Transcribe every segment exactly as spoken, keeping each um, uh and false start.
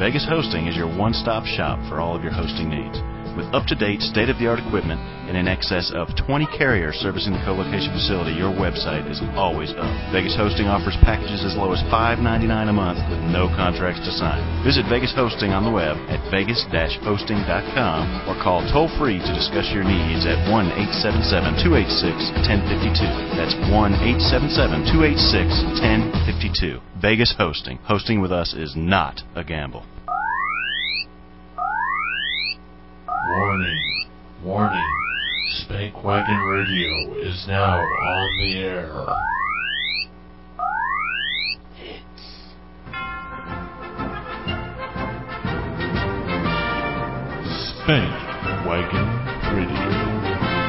Vegas Hosting is your one-stop shop for all of your hosting needs. With up-to-date, state-of-the-art equipment and in excess of twenty carriers servicing the co-location facility, your website is always up. Vegas Hosting offers packages as low as five dollars and ninety-nine cents a month with no contracts to sign. Visit Vegas Hosting on the web at vegas dash hosting dot com or call toll-free to discuss your needs at one eight seven seven, two eight six, one zero five two. That's one eight seven seven, two eight six, one zero five two. Vegas Hosting. Hosting with us is not a gamble. Warning, warning, Spank Wagon Radio is now on the air. Spank Wagon Radio.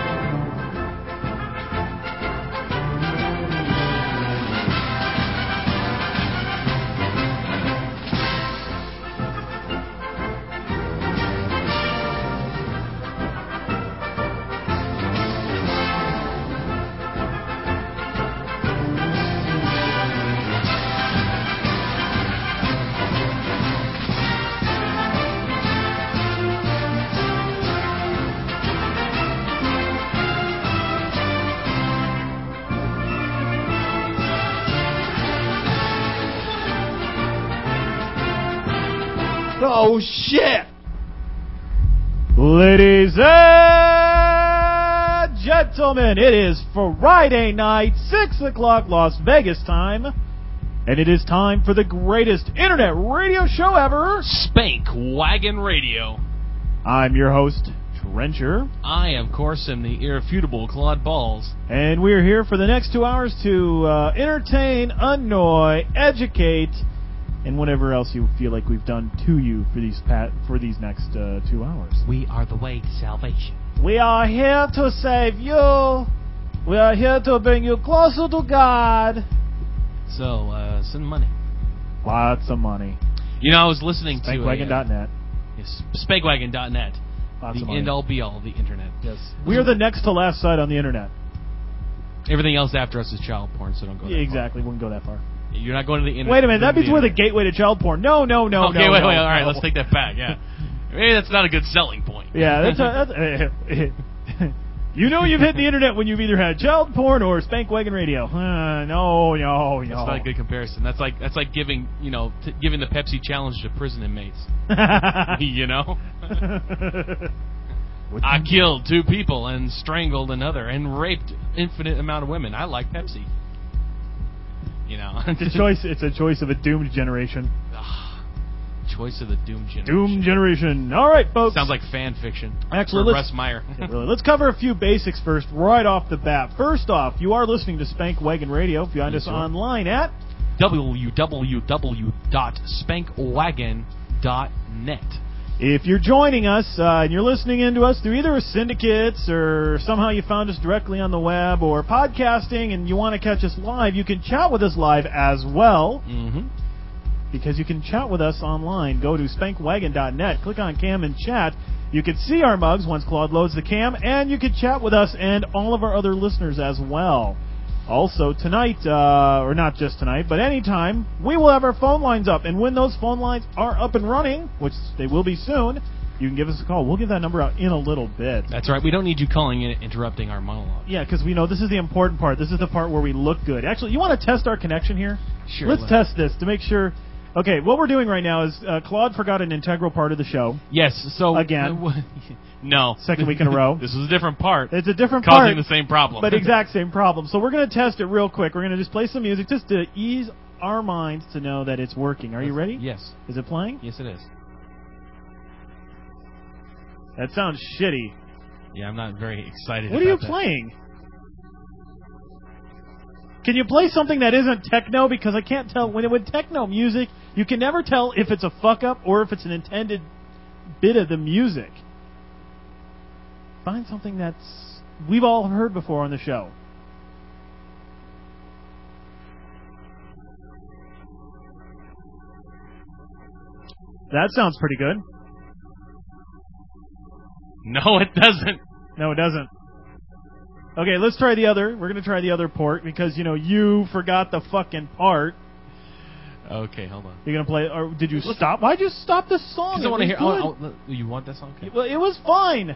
Oh, shit! Ladies and gentlemen, it is Friday night, six o'clock Las Vegas time, and it is time for the greatest internet radio show ever, Spank Wagon Radio. I'm your host, Trencher. I, of course, am the irrefutable Claude Balls. And we're here for the next two hours to uh, entertain, annoy, educate, and whatever else you feel like we've done to you for these pat for these next uh, two hours. We are the way to salvation. We are here to save you. We are here to bring you closer to God. So, uh, send money. Lots of money. You know, I was listening Spank wagon dot net. to... Uh, yes, spank wagon dot net. Lots the of money. end-all, be-all of the internet. Yes. We are the next to last site on the internet. Everything else after us is child porn, so don't go that yeah, exactly. We wouldn't go that far. You're not going to the internet. Wait a minute, that means we're the gateway to child porn. No, no, no, okay, no. wait, no, wait, all right, no. let's take that back, yeah. Maybe that's not a good selling point. Yeah, that's, a, that's a, you know you've hit the internet when you've either had child porn or Spank Wagon Radio. Uh, no, no, no. That's not a good comparison. That's like that's like giving, you know, t- giving the Pepsi challenge to prison inmates. You know? I killed two people and strangled another and raped infinite amount of women. I like Pepsi. You know, it's a choice. It's a choice of a doomed generation. Choice of the doomed generation. Doomed generation. All right, folks. Sounds like fan fiction. Actually, for let's, Russ Meyer. yeah, really, let's cover a few basics first, right off the bat. First off, you are listening to Spank Wagon Radio. If you find us online at w w w dot spank wagon dot net. If you're joining us uh, and you're listening into us through either a syndicates or somehow you found us directly on the web or podcasting and you want to catch us live, you can chat with us live as well. Mm-hmm. Because you can chat with us online. Go to spank wagon dot net, click on Cam and Chat. You can see our mugs once Claude loads the cam, and you can chat with us and all of our other listeners as well. Also, tonight, uh, or not just tonight, but anytime, we will have our phone lines up. And when those phone lines are up and running, which they will be soon, you can give us a call. We'll give that number out in a little bit. That's right. We don't need you calling in interrupting our monologue. Yeah, because we know this is the important part. This is the part where we look good. Actually, you want to test our connection here? Sure. Let's test this to make sure. Okay, what we're doing right now is uh, Claude forgot an integral part of the show. Yes, so... Again. Uh, no. Second week in a row. This is a different part. It's a different causing part. Causing the same problem. But exact same problem. So we're going to test it real quick. We're going to just play some music just to ease our minds to know that it's working. Are you ready? Yes. Is it playing? Yes, it is. That sounds shitty. Yeah, I'm not very excited What about are you that. playing? Can you play something that isn't techno? Because I can't tell. When with techno music, you can never tell if it's a fuck-up or if it's an intended bit of the music. Find something that's we've all heard before on the show. That sounds pretty good. No, it doesn't. No, it doesn't. Okay, let's try the other. We're going to try the other port because, you know, you forgot the fucking part. Okay, hold on. You're gonna play, or did you stop? Why'd you stop the song? Because I want to It hear. was Oh, good. oh, you want that song? Okay. Well, it was fine.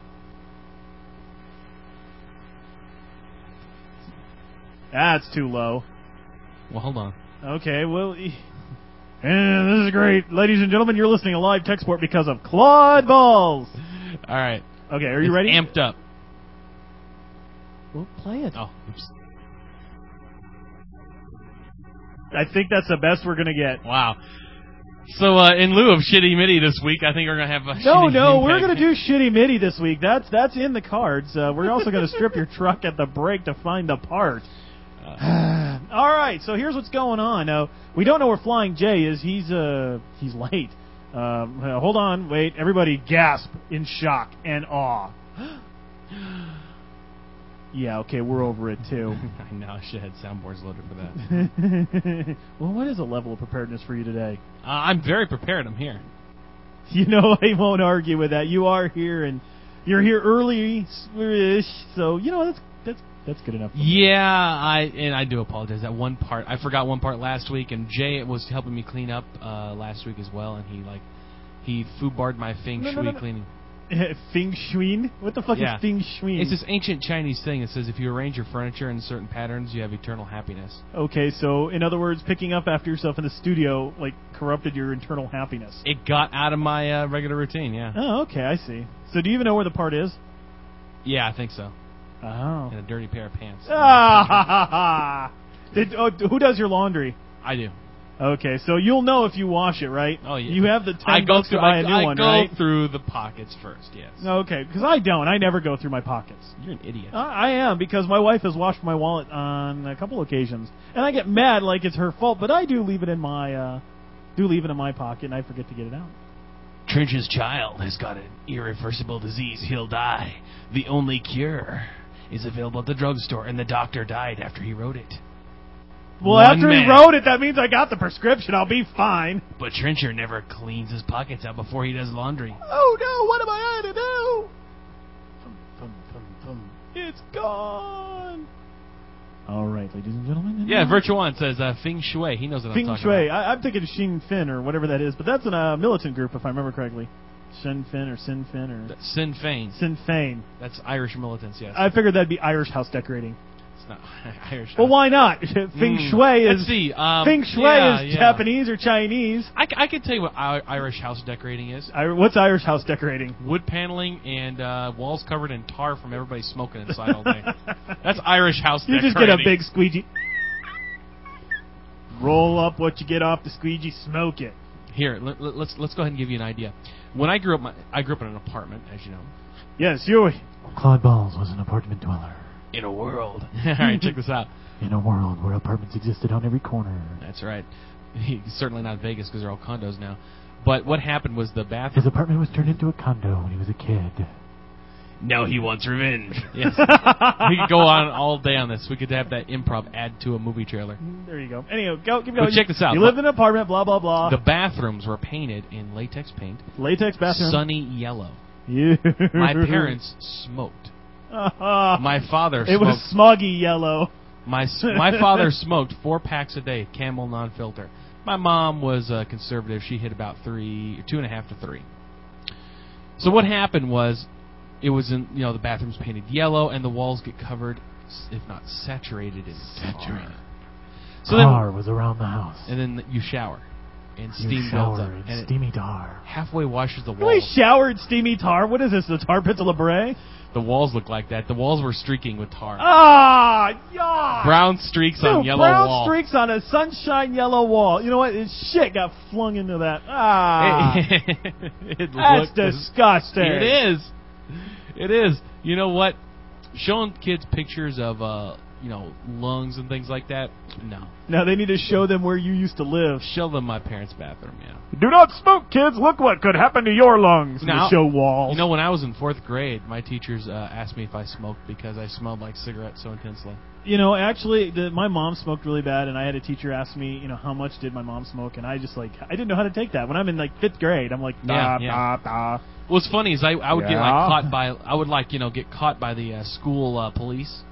That's too low. Well, hold on. Okay, well, e- and this is great, ladies and gentlemen. You're listening to Live Tech Sport because of Claude Balls. All right. Okay, are you It's ready? Amped up. Well, play it. Oh, oops. I think that's the best we're gonna get. Wow. So, uh, in lieu of Shitty Mitty this week, I think we're going to have a No, Shitty no, Impact. we're gonna do Shitty Mitty this week. That's that's in the cards. Uh, we're also gonna strip your truck at the break to find the part. Uh, all right, so here's what's going on. Uh, we don't know where Flying J is. He's uh he's late. Um, uh, hold on, wait. Everybody gasp in shock and awe. Yeah, okay, we're over it too. I know, I should have had soundboards loaded for that. Well, what is the level of preparedness for you today? Uh, I'm very prepared. I'm here. You know, I won't argue with that. You are here, and you're here early, so you know that's that's that's good enough. For me. Yeah, I and I do apologize. That one part, I forgot one part last week, and Jay was helping me clean up uh, last week as well, and he like he foobarred my feng No, shui no, no, no. cleaning. Feng Shui? What the fuck Yeah. is Feng Shui? It's this ancient Chinese thing that says if you arrange your furniture in certain patterns, you have eternal happiness. Okay, so in other words, picking up after yourself in the studio like corrupted your internal happiness. It got out of my uh, regular routine. Yeah. Oh, okay, I see. So do you even know where the part is? Yeah, I think so. Oh. And a dirty pair of pants. Ah, ha, ha, ha. Did, oh, who does your laundry? I do. Okay, so you'll know if you wash it, right? Oh yeah. You have the ten I go bucks through. to buy I, a new I one, go right? through the pockets first. Yes. Okay, because I don't. I never go through my pockets. You're an idiot. I, I am, because my wife has washed my wallet on a couple occasions, and I get mad like it's her fault. But I do leave it in my, uh, do leave it in my pocket, and I forget to get it out. Trench's child has got an irreversible disease. He'll die. The only cure is available at the drugstore, and the doctor died after he wrote it. Well, One after man. he wrote it, that means I got the prescription. I'll be fine. But Trencher never cleans his pockets out before he does laundry. Oh no! What am I going to do? Thum, thum, thum, thum. It's gone. All right, ladies and gentlemen. Yeah, Virtual One says uh, Feng Shui. He knows what Feng I'm talking Shui. about. I, I'm thinking Shin Fin or whatever that is, but that's a uh, militant group, if I remember correctly. Shin Fin or Sin Fin or That's Sinn Fein. Sinn Fein. That's Irish militants, yes. I figured that'd be Irish house decorating. It's not Irish. Well, why not? Feng Mm. Shui is Let's see. Um, Feng Shui yeah, is yeah. Japanese or Chinese. I, c- I can tell you what I- Irish house decorating is. I, what's Irish house decorating? Wood paneling and uh, walls covered in tar from everybody smoking inside all day. That's Irish house You decorating. just get a big squeegee. Roll up what you get off the squeegee, smoke it. Here, let, let- let's let's go ahead and give you an idea. When I grew up, my, I grew up in an apartment, as you know. Yes, you. Claude Balls was an apartment dweller In a world. All right, check this out. in a world where apartments existed on every corner. That's right. He's certainly not Vegas because they're all condos now. But what happened was the His bathroom. apartment was turned into a condo when he was a kid. Now he wants revenge. Yes. We could go on all day on this. We could have that improv add to a movie trailer. There you go. Anyhow, go, keep going. But check this out. You lived in an apartment, blah, blah, blah. The bathrooms were painted in latex paint, Latex bathroom. sunny yellow. You. My parents smoked. My father It smoked. was smoggy yellow. My s- my father smoked four packs a day, Camel non-filter. My mom was uh, conservative. She hit about three, two and a half to three. So what happened was, it was in you know the bathrooms painted yellow, and the walls get covered, s- if not saturated in tar. So tar then, was around the house. and then you shower, and you steam shower builds up, in and it steamy tar. halfway washes the We walls. showered steamy tar. What is this, the tar pits of La Brea? The walls look like that. The walls were streaking with tar. Ah, yeah. Brown streaks on Dude, yellow brown wall. streaks on a sunshine yellow wall. You know what? It's shit got flung into that. Ah, it that's looked- disgusting. It is. It is. You know what? Showing kids pictures of, uh, you know, lungs and things like that, no. Now they need to show them where you used to live. Show them my parents' bathroom, yeah. Do not smoke, kids. Look what could happen to your lungs. Now- They show walls. You know, when I was in fourth grade, my teachers uh, asked me if I smoked because I smelled like cigarettes so intensely. You know, actually, the, my mom smoked really bad, and I had a teacher ask me, you know, how much did my mom smoke, and I just like, I didn't know how to take that. When I'm in like fifth grade, I'm like, Yeah, da, yeah. da, da. What's funny is I, I would get Yeah. like caught by I would like you know get caught by the uh, school uh, police,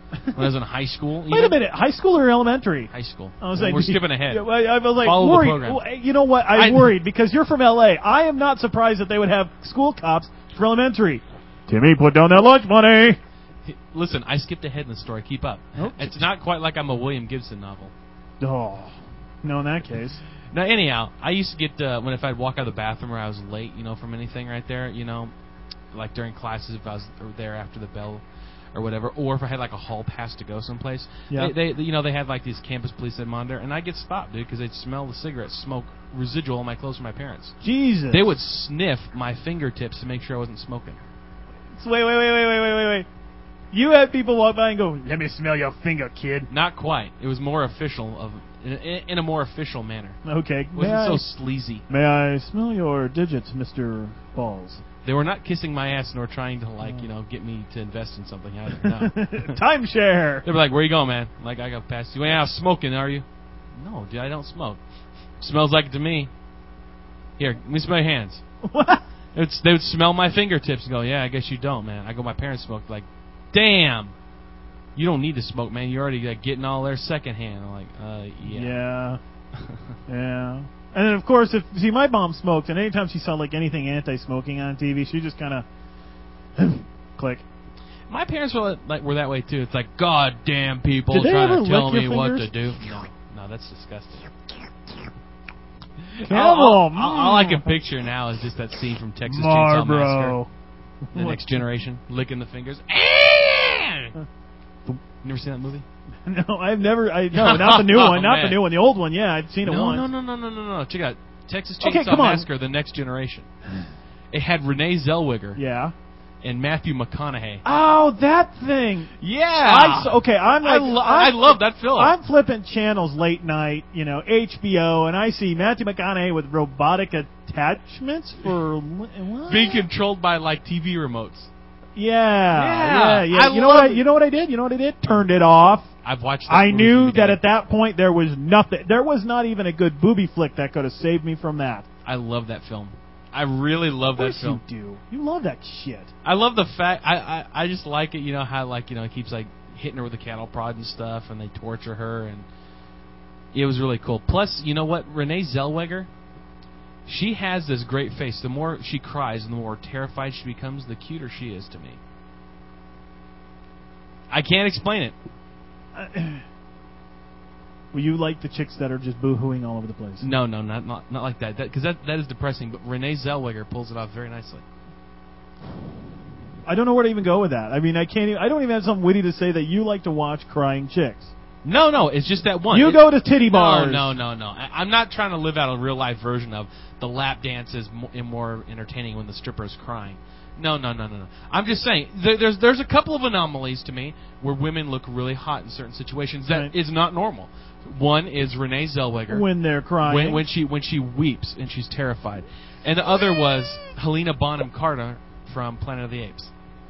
when I was in high school. Wait a even. minute, high school or elementary? High school. I was We're like, skipping ahead. Yeah, I, I was like Follow the worried. program. Well, You know what? I, I- worried because you're from L A. I am not surprised that they would have school cops for elementary. Timmy, put down that lunch money. Listen, I skipped ahead in the story. Keep up. Nope. It's not quite like I'm a William Gibson novel. Oh, no, in that case. Now, anyhow, I used to get, uh, when if I'd walk out of the bathroom or I was late, you know, from anything right there, you know, like during classes if I was there after the bell or whatever, or if I had like a hall pass to go someplace, Yeah. they, they, you know, they had like these campus police that monitor, and I'd get stopped, dude, because they'd smell the cigarette smoke residual on my clothes from my parents. Jesus. They would sniff my fingertips to make sure I wasn't smoking. Wait, wait, wait, wait, wait, wait, wait, wait. You had people walk by and go, "Let me smell your finger, kid." Not quite. It was more official, of in, in a more official manner. Okay. It May wasn't I, so sleazy. may I smell your digits, Mister Balls? They were not kissing my ass nor trying to, like, you know, get me to invest in something either. No. Timeshare. They were like, "Where you going, man?" I'm like, "I got past you. Ain't out smoking, are you?" "No, dude, I don't smoke." "Smells like it to me." "Here, let me smell your hands." What? It's, they would smell my fingertips and go, "Yeah, I guess you don't, man." I go, "My parents smoked." Like, "Damn, you don't need to smoke, man. You're already like, getting all there secondhand." I'm like, uh, yeah. Yeah. Yeah. And then, of course, if see, my mom smoked, and anytime she saw like anything anti-smoking on T V, she just kind of click. My parents were like were that way too. It's like, "God damn people Did they trying ever to tell lick me your what fingers? to do." No, no, that's disgusting. Camel, all, all, mm. all I can picture now is just that scene from Texas Chainsaw Marlboro. Massacre, The What? Next Generation, licking the fingers. You never seen that movie? No, I've never. I no, not the new Oh, one, not the man. new one. The old one, yeah, I've seen it No, once. no, no, no, no, no, no. Check it out Texas Okay, Chainsaw come on. Massacre, The Next Generation. It had Renee Zellweger Yeah. and Matthew McConaughey. Oh, that thing. Yeah. I, s- okay, I'm I, like, lo- I'm, I love that film. I'm flipping channels late night, you know, H B O, and I see Matthew McConaughey with robotic attachments for what? Being controlled by like T V remotes. Yeah, Yeah, yeah, yeah. I you know what? I, love- you know what I did? You know what I did? Turned it off. I've watched that I movie knew from the that beginning. at that point there was nothing. There was not even a good booby flick that could have saved me from that. I love that film. I really love Of that course film. you do. You love that shit. I love the fact I, I I just like it. You know how like you know it keeps like hitting her with a cattle prod and stuff, and they torture her, and it was really cool. Plus, you know what, Renee Zellweger, she has this great face. The more she cries and the more terrified she becomes, the cuter she is to me. I can't explain it. Uh, well, you like the chicks that are just boo-hooing all over the place. No, no, not not not like that. Because that, that that is depressing. But Renee Zellweger pulls it off very nicely. I don't know where to even go with that. I mean, I can't. Even, I don't even have something witty to say that you like to watch crying chicks. No, no, it's just that one. You It- go to titty bars. No, no, no, no. I, I'm not trying to live out a real life version of the lap dance is more, more entertaining when the stripper is crying. No, no, no, no, no. I'm just saying there, there's there's a couple of anomalies to me where women look really hot in certain situations that Right. is not normal. One is Renee Zellweger When they're crying. when, when she when she weeps and she's terrified, and the other was Helena Bonham Carter from Planet of the Apes.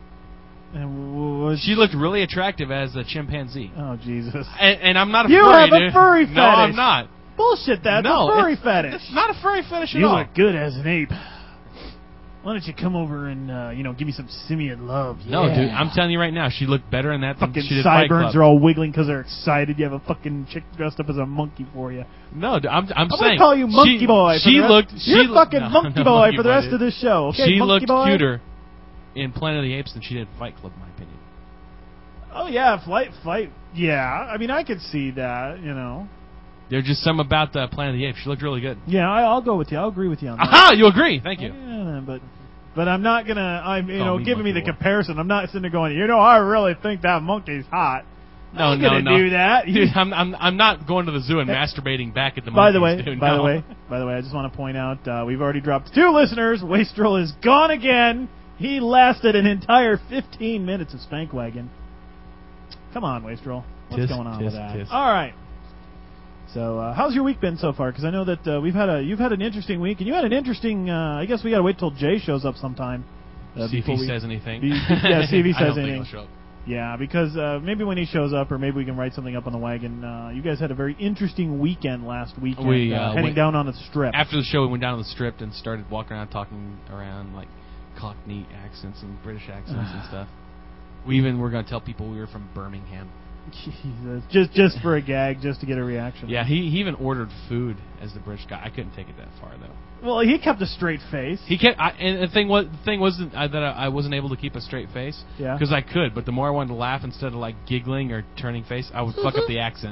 And w- was She looked really attractive as a chimpanzee, Oh Jesus! and, and I'm not a You furry, have a dude. furry No, I'm fetish. not. Bullshit. That's no, a furry it's- fetish. It's not a furry fetish at You all. look good as an ape. Why don't you come over and uh, you know give me some simian love? No, Yeah. dude, I'm telling you right now, she looked better in that than Fucking she did Fight sideburns Club. are all wiggling because they're excited. You have a fucking chick dressed up as a monkey for you. No, dude, I'm, I'm, I'm saying gonna call you Monkey she, Boy. For She the rest, looked. You're she fucking no, Monkey no, Boy Monkey for the Boy, rest dude. of this show. Okay, she Monkey looked Boy? cuter in Planet of the Apes than she did in Fight Club, in my opinion. Oh yeah, flight, fight. Yeah, I mean I could see that. You know. There's just some about uh, Planet of the Apes. She looked really good. Yeah, I, I'll go with you. I'll agree with you on that. Aha! You agree? Thank you. Yeah, but but I'm not gonna. I'm you Call know me giving me the Monkey Boy. comparison. I'm not sitting there going. You know, I really think that monkey's hot. No, I'm no, gonna no. do that. Dude, I'm, I'm, I'm not going to the zoo and masturbating back at the By monkeys, the way, dude. by no. the way, by the way, I just want to point out uh, we've already dropped two listeners. Wastrel is gone again. He lasted an entire fifteen minutes of Spank Wagon. Come on, Wastrel. What's Tisk, going on with tisk, that? tisk. All right. So, uh, how's your week been so far? Because I know that uh, we've had a you've had an interesting week, and you had an interesting. Uh, I guess we got to wait till Jay shows up sometime. Uh, See if before he we- says anything. Be- yeah, see if he I says don't think anything. he'll show up. Yeah, because uh, maybe when he shows up, or maybe we can write something up on the wagon. Uh, you guys had a very interesting weekend last weekend, We, uh, uh, heading went- down on the strip. After the show, we went down to the strip and started walking around, talking around like Cockney accents and British accents and stuff. We even were going to tell people we were from Birmingham. Jesus. Just just for a gag, just to get a reaction. Yeah, he, he even ordered food as the British guy. I couldn't take it that far though. Well, he kept a straight face. He kept, I, and the thing was, the thing wasn't uh, that I, I wasn't able to keep a straight face. Yeah. Because I could, but the more I wanted to laugh instead of like giggling or turning face, I would fuck up the accent.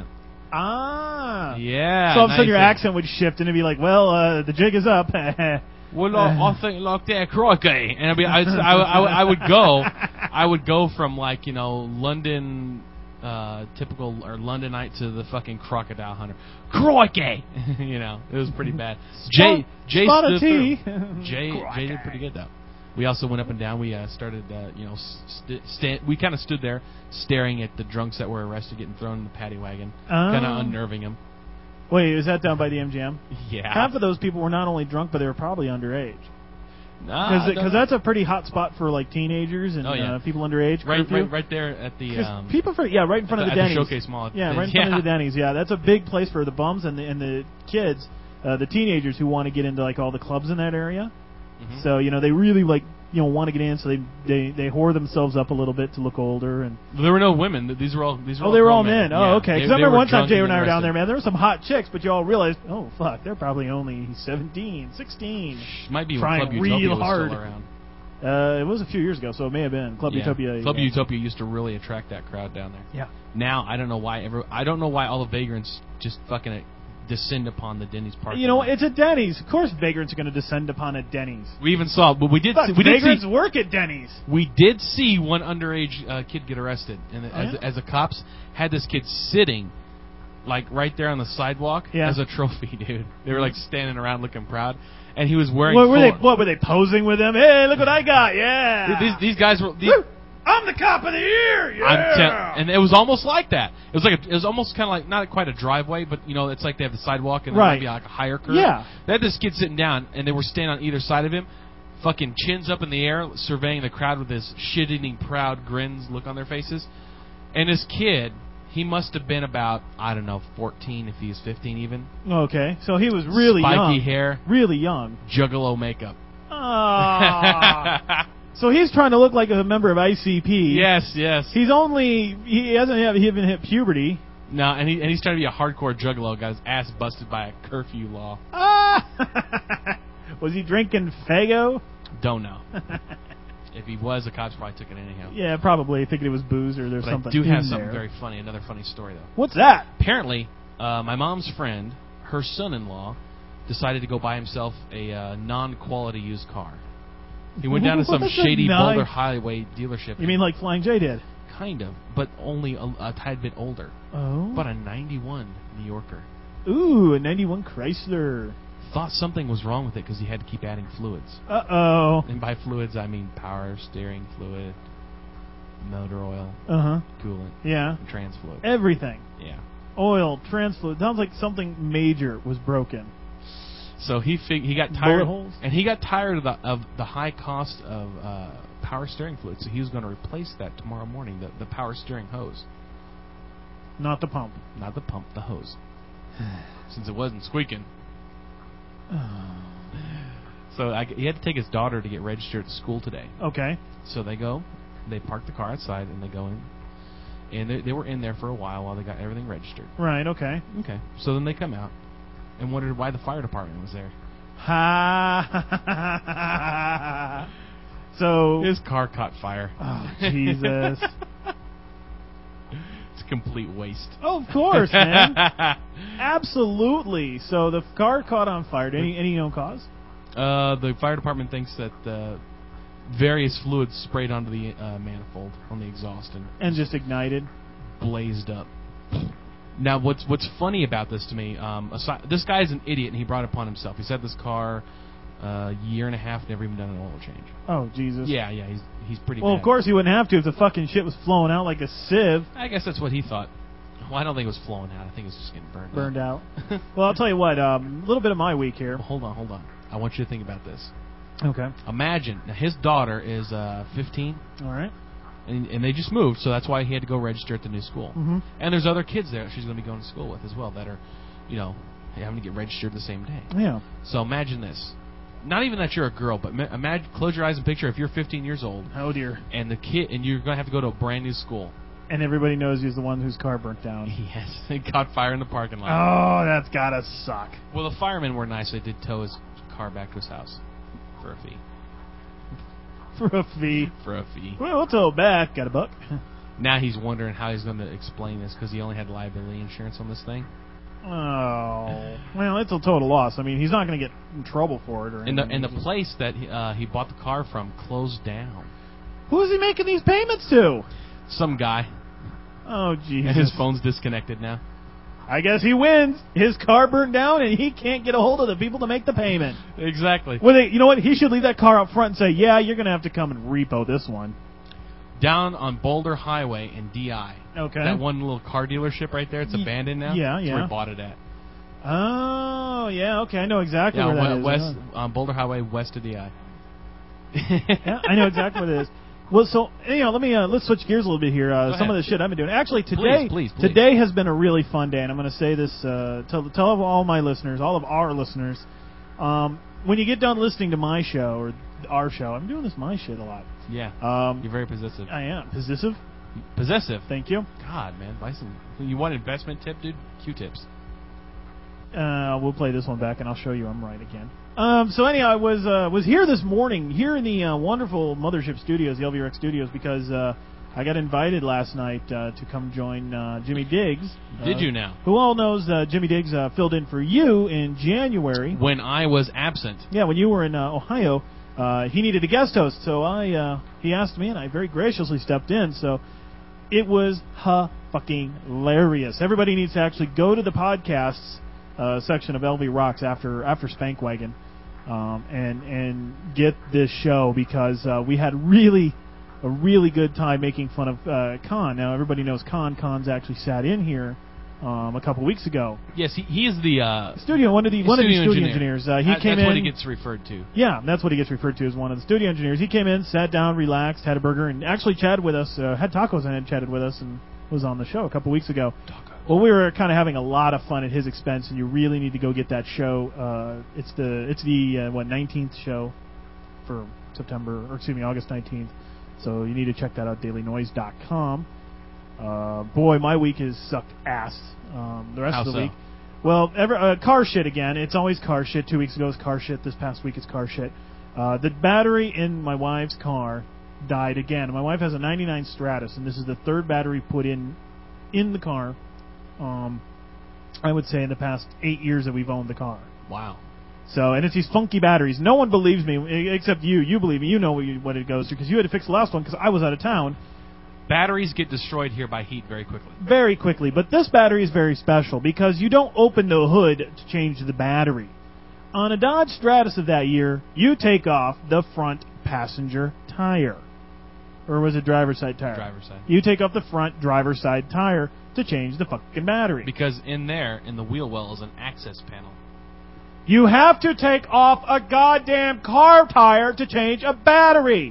Ah. Yeah. So all of a sudden your nice. accent would shift and it'd be like, well, uh, the jig is up. Well, I, I think like that, crikey, and I'd be, I, I, I, I would go, I would go from like you know London, uh, typical or Londonite to the fucking crocodile hunter, crikey, you know, it was pretty bad. Jay, Jay Spot stood of tea. through. Jay, Jay did pretty good though. We also went up and down. We uh, started, uh, you know, st- sta- we kind of stood there staring at the drunks that were arrested, getting thrown in the paddy wagon, Oh. kind of unnerving them. Wait, was that down by the M G M? Yeah. Half of those people were not only drunk, but they were probably underage. Nah, Because that's a pretty hot spot for like teenagers and Oh, yeah. uh, people underage. right, curfew. right, right there at the 'Cause um, people for yeah, right in front at of the, the at the Denny's. Showcase Mall. Yeah, right in yeah. front of the Denny's. Yeah, that's a big place for the bums and the and the kids, uh, the teenagers who want to get into like all the clubs in that area. Mhm. So you know they really like you know want to get in, so they they they whore themselves up a little bit to look older and. There were no women. These were all. These were Oh, all they were grown all men. Yeah. Oh, okay. They- Because I they remember were one time drunk Jay and I were arrested. down there, man. There were some hot chicks, but you all realized, oh fuck, they're probably only seventeen, sixteen. Might be when Trying Club Utopia real was hard. still around. Uh, it was a few years ago, so it may have been Club Yeah. Utopia. Club yeah. Utopia used to really attract that crowd down there. Yeah. Now I don't know why. Ever I don't know why all the vagrants just fucking descend upon the Denny's parking You know, lot. it's a Denny's. Of course, vagrants are going to descend upon a Denny's. We even saw, but we did. Fuck, See, we did vagrants see. work at Denny's. We did see one underage uh, kid get arrested, and Oh, as yeah? as the cops had this kid sitting, like right there on the sidewalk Yeah. as a trophy, dude. They were like standing around looking proud, and he was wearing. What were they? full- What were they posing with him? Hey, look what I got! Yeah. These these guys were. These, Woo! I'm the cop of the year. Yeah. I'm tell- and it was almost like that. It was like a, it was almost kind of like not quite a driveway, but you know, it's like they have the sidewalk and there Right. might be like a higher curve. Yeah. They had this kid sitting down, and they were standing on either side of him, fucking chins up in the air, surveying the crowd with this shit-eating, proud grins look on their faces. And this kid, he must have been about I don't know, fourteen if he was fifteen even. Okay, so he was really Spiky young. hair, Really young. juggalo makeup. Ah. So he's trying to look like a member of I C P. Yes, yes. He's only he hasn't have, he even hit puberty. No, and he and he's trying to be a hardcore juggalo. Got his ass busted by a curfew law. Ah! Was he drinking Fago? Don't know. If he was, the cops probably took it anyhow. Yeah, probably thinking it was booze or there's But something. I do have in something there. very funny. Another funny story though. What's that? Apparently, uh, my mom's friend, her son-in-law, decided to go buy himself a uh, non-quality used car. He went down to some What's a shady non- Boulder Highway dealership. You mean like Flying J did? Kind of, but only a, a tad bit older. Oh. About a ninety-one New Yorker. Ooh, a ninety-one Chrysler. Thought something was wrong with it because he had to keep adding fluids. Uh oh. And by fluids, I mean power, steering fluid, motor oil, Uh huh. coolant, Yeah. and trans fluid. Everything. Yeah. Oil, trans fluid. Sounds like something major was broken. So he fig- he got Bullet tired, holes? and he got tired of the of the high cost of uh, power steering fluid. So he was going to replace that tomorrow morning. The the power steering hose, Not the pump. not the pump, the hose, since it wasn't squeaking. So I, he had to take his daughter to get registered at school today. Okay. So they go, they park the car outside, and they go in, and they, they were in there for a while while they got everything registered. Right, okay. Okay. So then they come out and wondered why the fire department was there. Ha. So. His car caught fire. Oh, Jesus. It's a complete waste. Oh, of course, man. Absolutely. So the car caught on fire. Any any known cause? Uh, the fire department thinks that uh, various fluids sprayed onto the uh, manifold on the exhaust and And just ignited. blazed up. Now, what's what's funny about this to me? Um, aside, this guy's an idiot, and he brought it upon himself. He's had this car a year and a half, never even done an oil change. Oh, Jesus. Yeah, yeah, he's he's pretty. Well, bad. of course he wouldn't have to if the fucking shit was flowing out like a sieve. I guess that's what he thought. Well, I don't think it was flowing out. I think it was just getting burned. Burned out. out. Well, I'll tell you what. A um, little bit of my week here. Well, hold on, hold on. I want you to think about this. Okay. Imagine now his daughter is uh, fifteen. All right. And, and they just moved, so that's why he had to go register at the new school. Mm-hmm. And there's other kids there that she's going to be going to school with as well that are, you know, having to get registered the same day. Yeah. So imagine this. not even that you're a girl, but ma- imagine, close your eyes and picture if you're fifteen years old. Oh dear. And the kid, and you're gonna have to go to a brand new school. And everybody knows he's the one whose car burnt down. Yes, it caught fire in the parking lot. Oh, that's gotta suck. Well, the firemen were nice. They did tow his car back to his house for a fee. For a fee. For a fee. Well, we'll tow it back. Got a buck. Now he's wondering how he's going to explain this because he only had liability insurance on this thing. Oh. Well, it's a total loss. I mean, he's not going to get in trouble for it or anything. And the and the place that he, uh, he bought the car from closed down. Who is he making these payments to? Some guy. Oh, Jesus. And his phone's disconnected now. I guess he wins. His car burned down, and he can't get a hold of the people to make the payment. Exactly. Well, they, you know what? He should leave that car up front and say, yeah, you're going to have to come and repo this one. Down on Boulder Highway in D I. Okay. That one little car dealership right there, it's abandoned now. Yeah, That's yeah. where he bought it at. Oh, yeah, okay. I know exactly Yeah, where that we- is. west, Yeah. on Boulder Highway, west of D I. Yeah, I know exactly what it is. Well, so you know, let me uh, let's switch gears a little bit here. Uh, Go some ahead. of the shit I've been doing. Actually, today Please, please, please. today has been a really fun day, and I'm going to say this uh, tell tell all my listeners, all of our listeners, um, when you get done listening to my show or our show, I'm doing this my shit a lot. Yeah. Um, You're very possessive. I am possessive. Possessive. Thank you. God, man, buy some. You want an investment tip, dude? Q-tips. Uh, we'll play this one back, and I'll show you I'm right again. Um, so anyhow, I was uh, was here this morning, here in the uh, wonderful Mothership Studios, the L V R X Studios, because uh, I got invited last night uh, to come join uh, Jimmy Diggs. Did uh, you now? Who all knows uh, Jimmy Diggs uh, filled in for you in January. When I was absent. Yeah, when you were in uh, Ohio, uh, he needed a guest host, so I uh, he asked me, and I very graciously stepped in. So it was ha fucking hilarious. Everybody needs to actually go to the podcasts uh, section of L V Rocks after after Spank Wagon. Um, and and get this show because uh, we had really a really good time making fun of uh, Khan. Now everybody knows Khan. Khan's actually sat in here um, a couple weeks ago. Yes, he, he is the uh, Studio one of the one of the studio studio engineer. engineers. Uh, he That- came that's in. what he gets referred to. Yeah, that's what he gets referred to as one of the studio engineers. He came in, sat down, relaxed, had a burger, and actually chatted with us. Uh, had tacos and had chatted with us, and was on the show a couple weeks ago. Well, we were kind of having a lot of fun at his expense, and you really need to go get that show. Uh, it's the it's the uh, what nineteenth show for September, or excuse me, August nineteenth. So you need to check that out, daily noise dot com. Uh, boy, my week has sucked ass. Um, the rest How of the so? week. Well, ever, uh, car shit again. It's always car shit. Two weeks ago was car shit. This past week it's car shit. Uh, the battery in my wife's car died again. My wife has a ninety-nine Stratus, and this is the third battery put in in the car. Um, I would say in the past eight years that we've owned the car. Wow. So, and it's these funky batteries. No one believes me e- except you. You believe me. You know what, you, what it goes to because you had to fix the last one because I was out of town. Batteries get destroyed here by heat very quickly. Very quickly. But this battery is very special because you don't open the hood to change the battery. On a Dodge Stratus of that year, you take off the front passenger tire. Or was it driver's side tire? Driver's side. You take off the front driver's side tire to change the fucking battery. Because in there, in the wheel well, is an access panel. You have to take off a goddamn car tire to change a battery.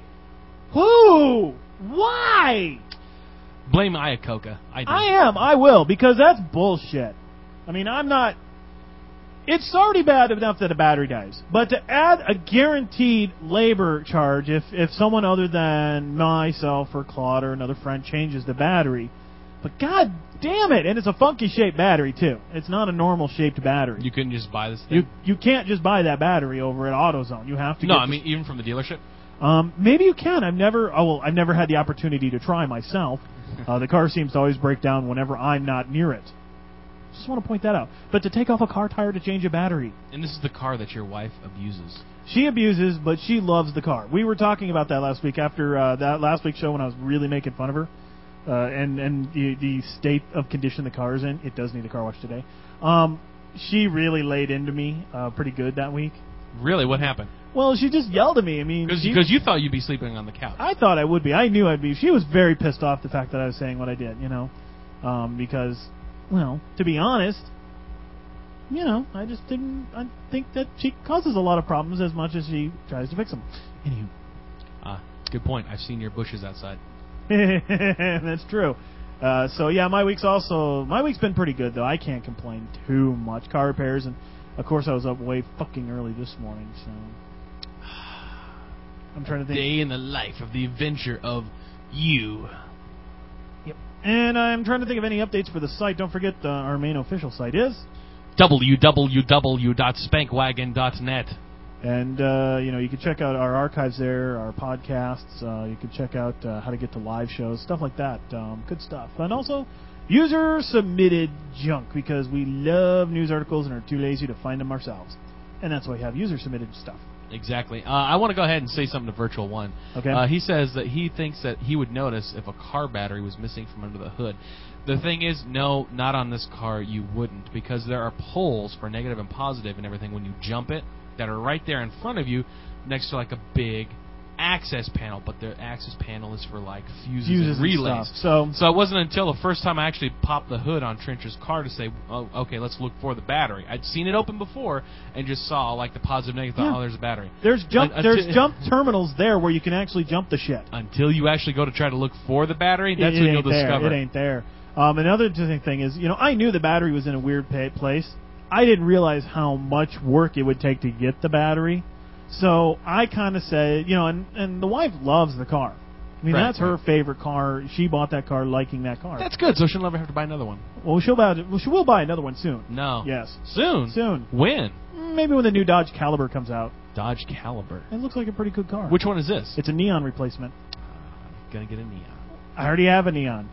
Who? Why? Blame Iacocca. I do. I am. I will, because that's bullshit. I mean, I'm not... It's already bad enough that a battery dies. But to add a guaranteed labor charge if, if someone other than myself or Claude or another friend changes the battery... But god damn it! And it's a funky shaped battery, too. It's not a normal shaped battery. You couldn't just buy this You thing? you can't just buy that battery over at AutoZone. You have to No, get I the- mean, even from the dealership? Um, maybe you can. I've never. Oh well, I've never had the opportunity to try myself. Uh, the car seems to always break down whenever I'm not near it. Just want to point that out. But to take off a car tire to change a battery, And this is the car that your wife abuses. she abuses, but she loves the car. We were talking about that last week after uh, that last week's show when I was really making fun of her, uh, and and the the state of condition the car is in. It does need a car wash today. Um, she really laid into me uh, pretty good that week. Really? What happened? Well, she just yelled at me. I mean, she- Because you thought you'd be sleeping on the couch. I thought I would be. I knew I'd be. She was very pissed off the fact that I was saying what I did, you know, um, because, well, to be honest, you know, I just didn't. I think that she causes a lot of problems as much as she tries to fix them. Anywho, Ah, good point. I've seen your bushes outside. that's true. Uh, so yeah, my week's also my week's been pretty good though. I can't complain too much. Car repairs, and of course I was up way fucking early this morning. So I'm trying to think. Day in the life of the adventure of you. Yep. And I'm trying to think of any updates for the site. Don't forget uh, our main official site is w w w dot spank wagon dot net. And, uh, you know, you can check out our archives there, our podcasts. Uh, you can check out uh, how to get to live shows, stuff like that. Um, good stuff. And also, user-submitted junk, because we love news articles and are too lazy to find them ourselves. And that's why we have user-submitted stuff. Exactly. Uh, I want to go ahead and say something to Virtual One. Okay. Uh, he says that he thinks that he would notice if a car battery was missing from under the hood. The thing is, no, not on this car you wouldn't, because there are poles for negative and positive and everything when you jump it that are right there in front of you next to like a big access panel, but the access panel is for like fuses, Fuses and relays. and stuff. So, so it wasn't until the first time I actually popped the hood on Trencher's car to say, oh, okay, let's look for the battery. I'd seen it open before and just saw like the positive, negative, Yeah. thought, oh, there's a battery. There's jump. Un- there's until- jump terminals there where you can actually jump the shit. Until you actually go to try to look for the battery, that's it, it when you'll ain't there. discover. It ain't there. Um, another interesting thing is, you know, I knew the battery was in a weird pa- place. I didn't realize how much work it would take to get the battery. So I kind of said, you know, and, and the wife loves the car. I mean, Right, that's her right. favorite car. She bought that car liking that car. That's good, so she'll never have to buy another one. well, she'll buy. Well, she will buy another one soon. No. Yes, Soon? soon. When? Maybe when the new Dodge Caliber comes out. Dodge Caliber. It looks like a pretty good car. Which one is this? It's a neon replacement. Uh, gonna get a neon. I already have a neon.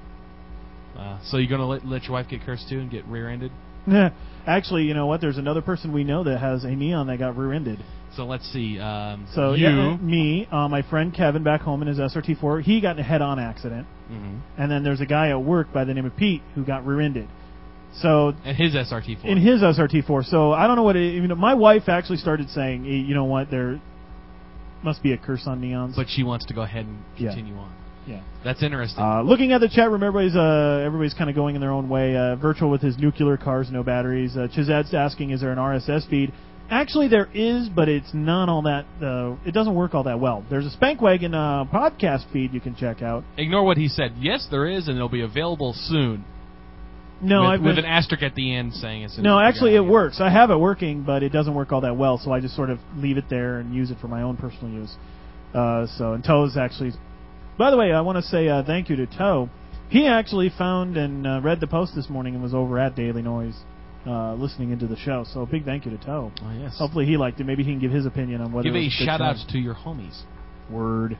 Uh, so you're gonna let, let your wife get cursed too and get rear-ended? Actually, you know what? There's another person we know that has a neon that got rear-ended. So let's see. Um, So you. yeah, uh, me, uh, my friend Kevin back home in his S R T four, he got in a head-on accident, Mhm. and then there's a guy at work by the name of Pete who got rear-ended. So And his S R T four. in his S R T four, so I don't know what. It, you know, my wife actually started saying, "Hey, you know what? There must be a curse on neons." But she wants to go ahead and Yeah. continue on. yeah. That's interesting. Uh, looking at the chat room, everybody's uh, everybody's kind of going in their own way. Uh, Virtual with his nuclear cars, no batteries. Uh, Chizad's asking, is there an R S S feed? Actually, there is, but it's not all that. Uh, it doesn't work all that well. There's a Spankwagon uh, podcast feed you can check out. Ignore what he said. Yes, there is, and it'll be available soon. No, with, I've with been, an asterisk at the end saying it's. no, actually, it works. works. I have it working, but it doesn't work all that well. So I just sort of leave it there and use it for my own personal use. Uh, so and Toe's actually. By the way, I want to say uh, thank you to Toe. He actually found and uh, read the post this morning and was over at Daily Noise uh, listening into the show. So a big thank you to Toe. Oh, yes. Hopefully he liked it. Maybe he can give his opinion on whether Give it a was a good shout show. out to your homies. Word.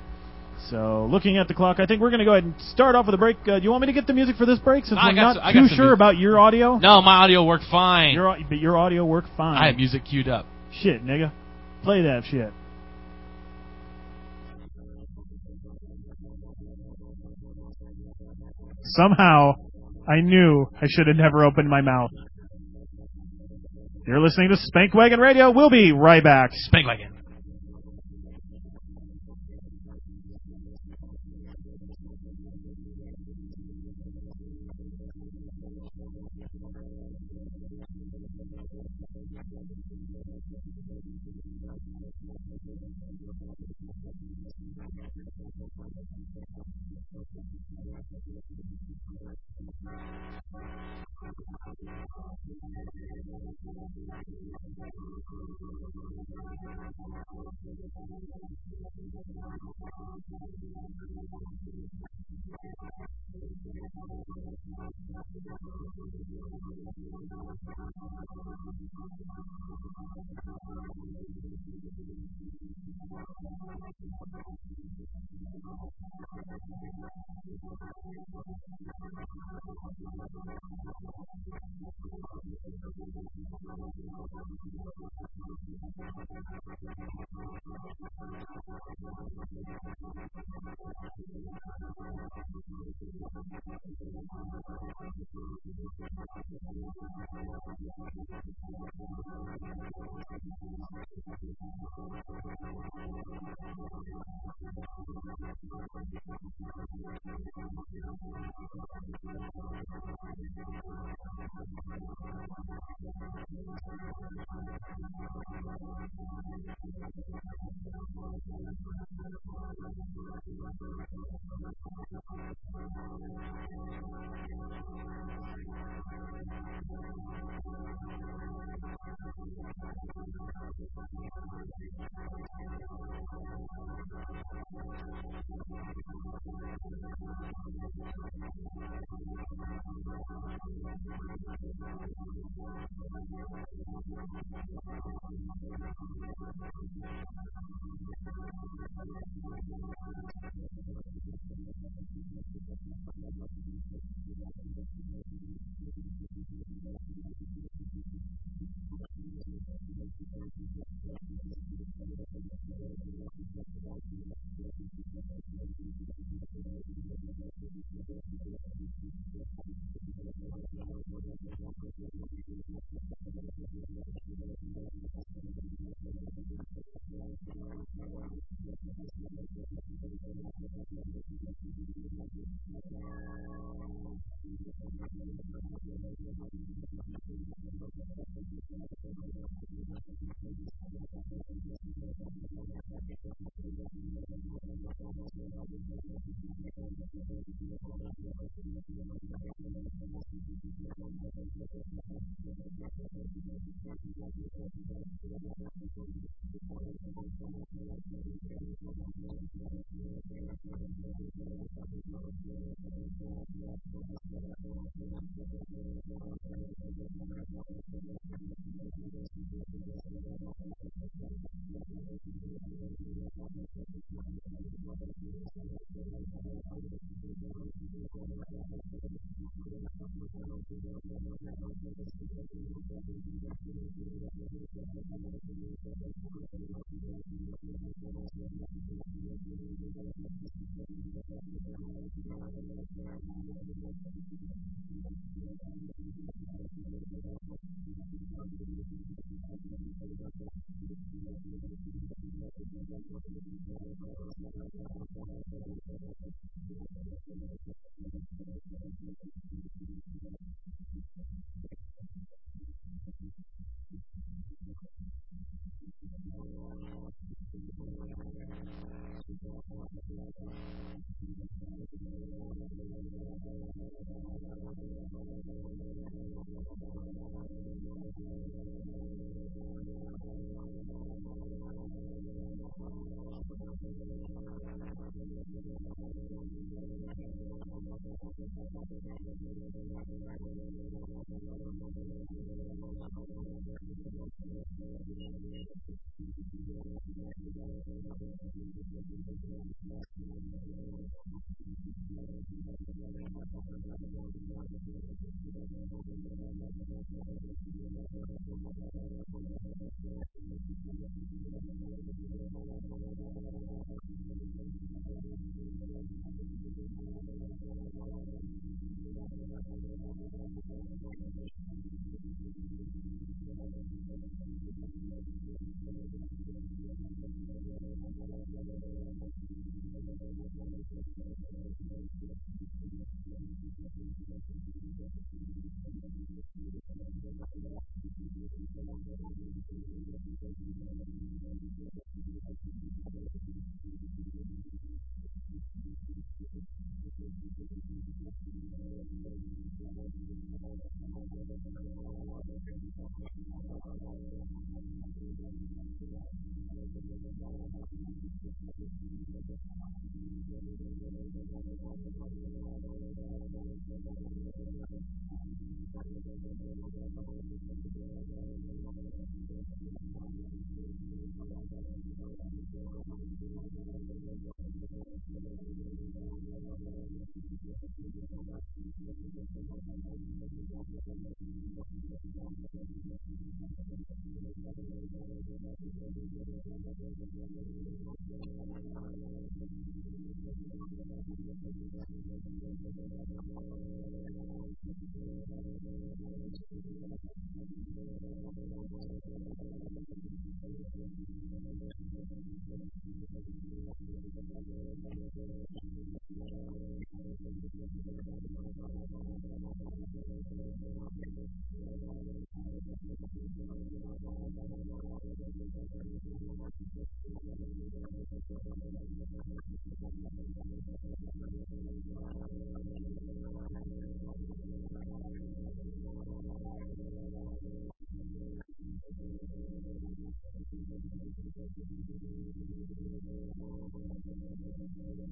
So looking at the clock, I think we're going to go ahead and start off with a break. Uh, do you want me to get the music for this break since I we're got not some- I got too some sure music. about your audio? No, my audio worked fine. Your, au- but your audio worked fine. I have music queued up. Shit, nigga. Play that shit. Somehow, I knew I should have never opened my mouth. You're listening to Spankwagon Radio. We'll be right back. Spankwagon.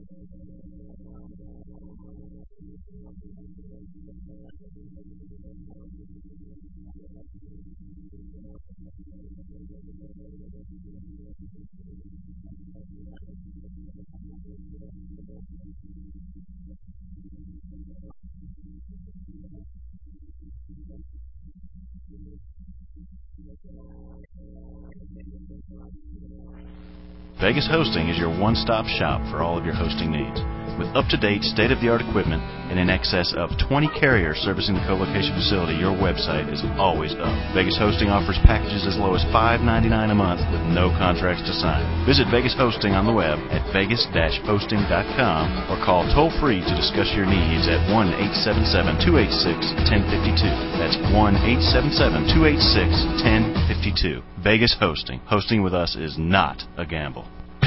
Vegas Hosting is your one-stop shop for all of your hosting needs. With up-to-date, state-of-the-art equipment and in excess of twenty carriers servicing the co-location facility, your website is always up. Vegas Hosting offers packages as low as five dollars and ninety-nine cents a month with no contracts to sign. Visit Vegas Hosting on the web at vegas dash hosting dot com or call toll-free to discuss your needs at one eight seven seven, two eight six, one zero five two. That's one eight seven seven, two eight six, one zero five two. Vegas Hosting. Hosting with us is not a gamble.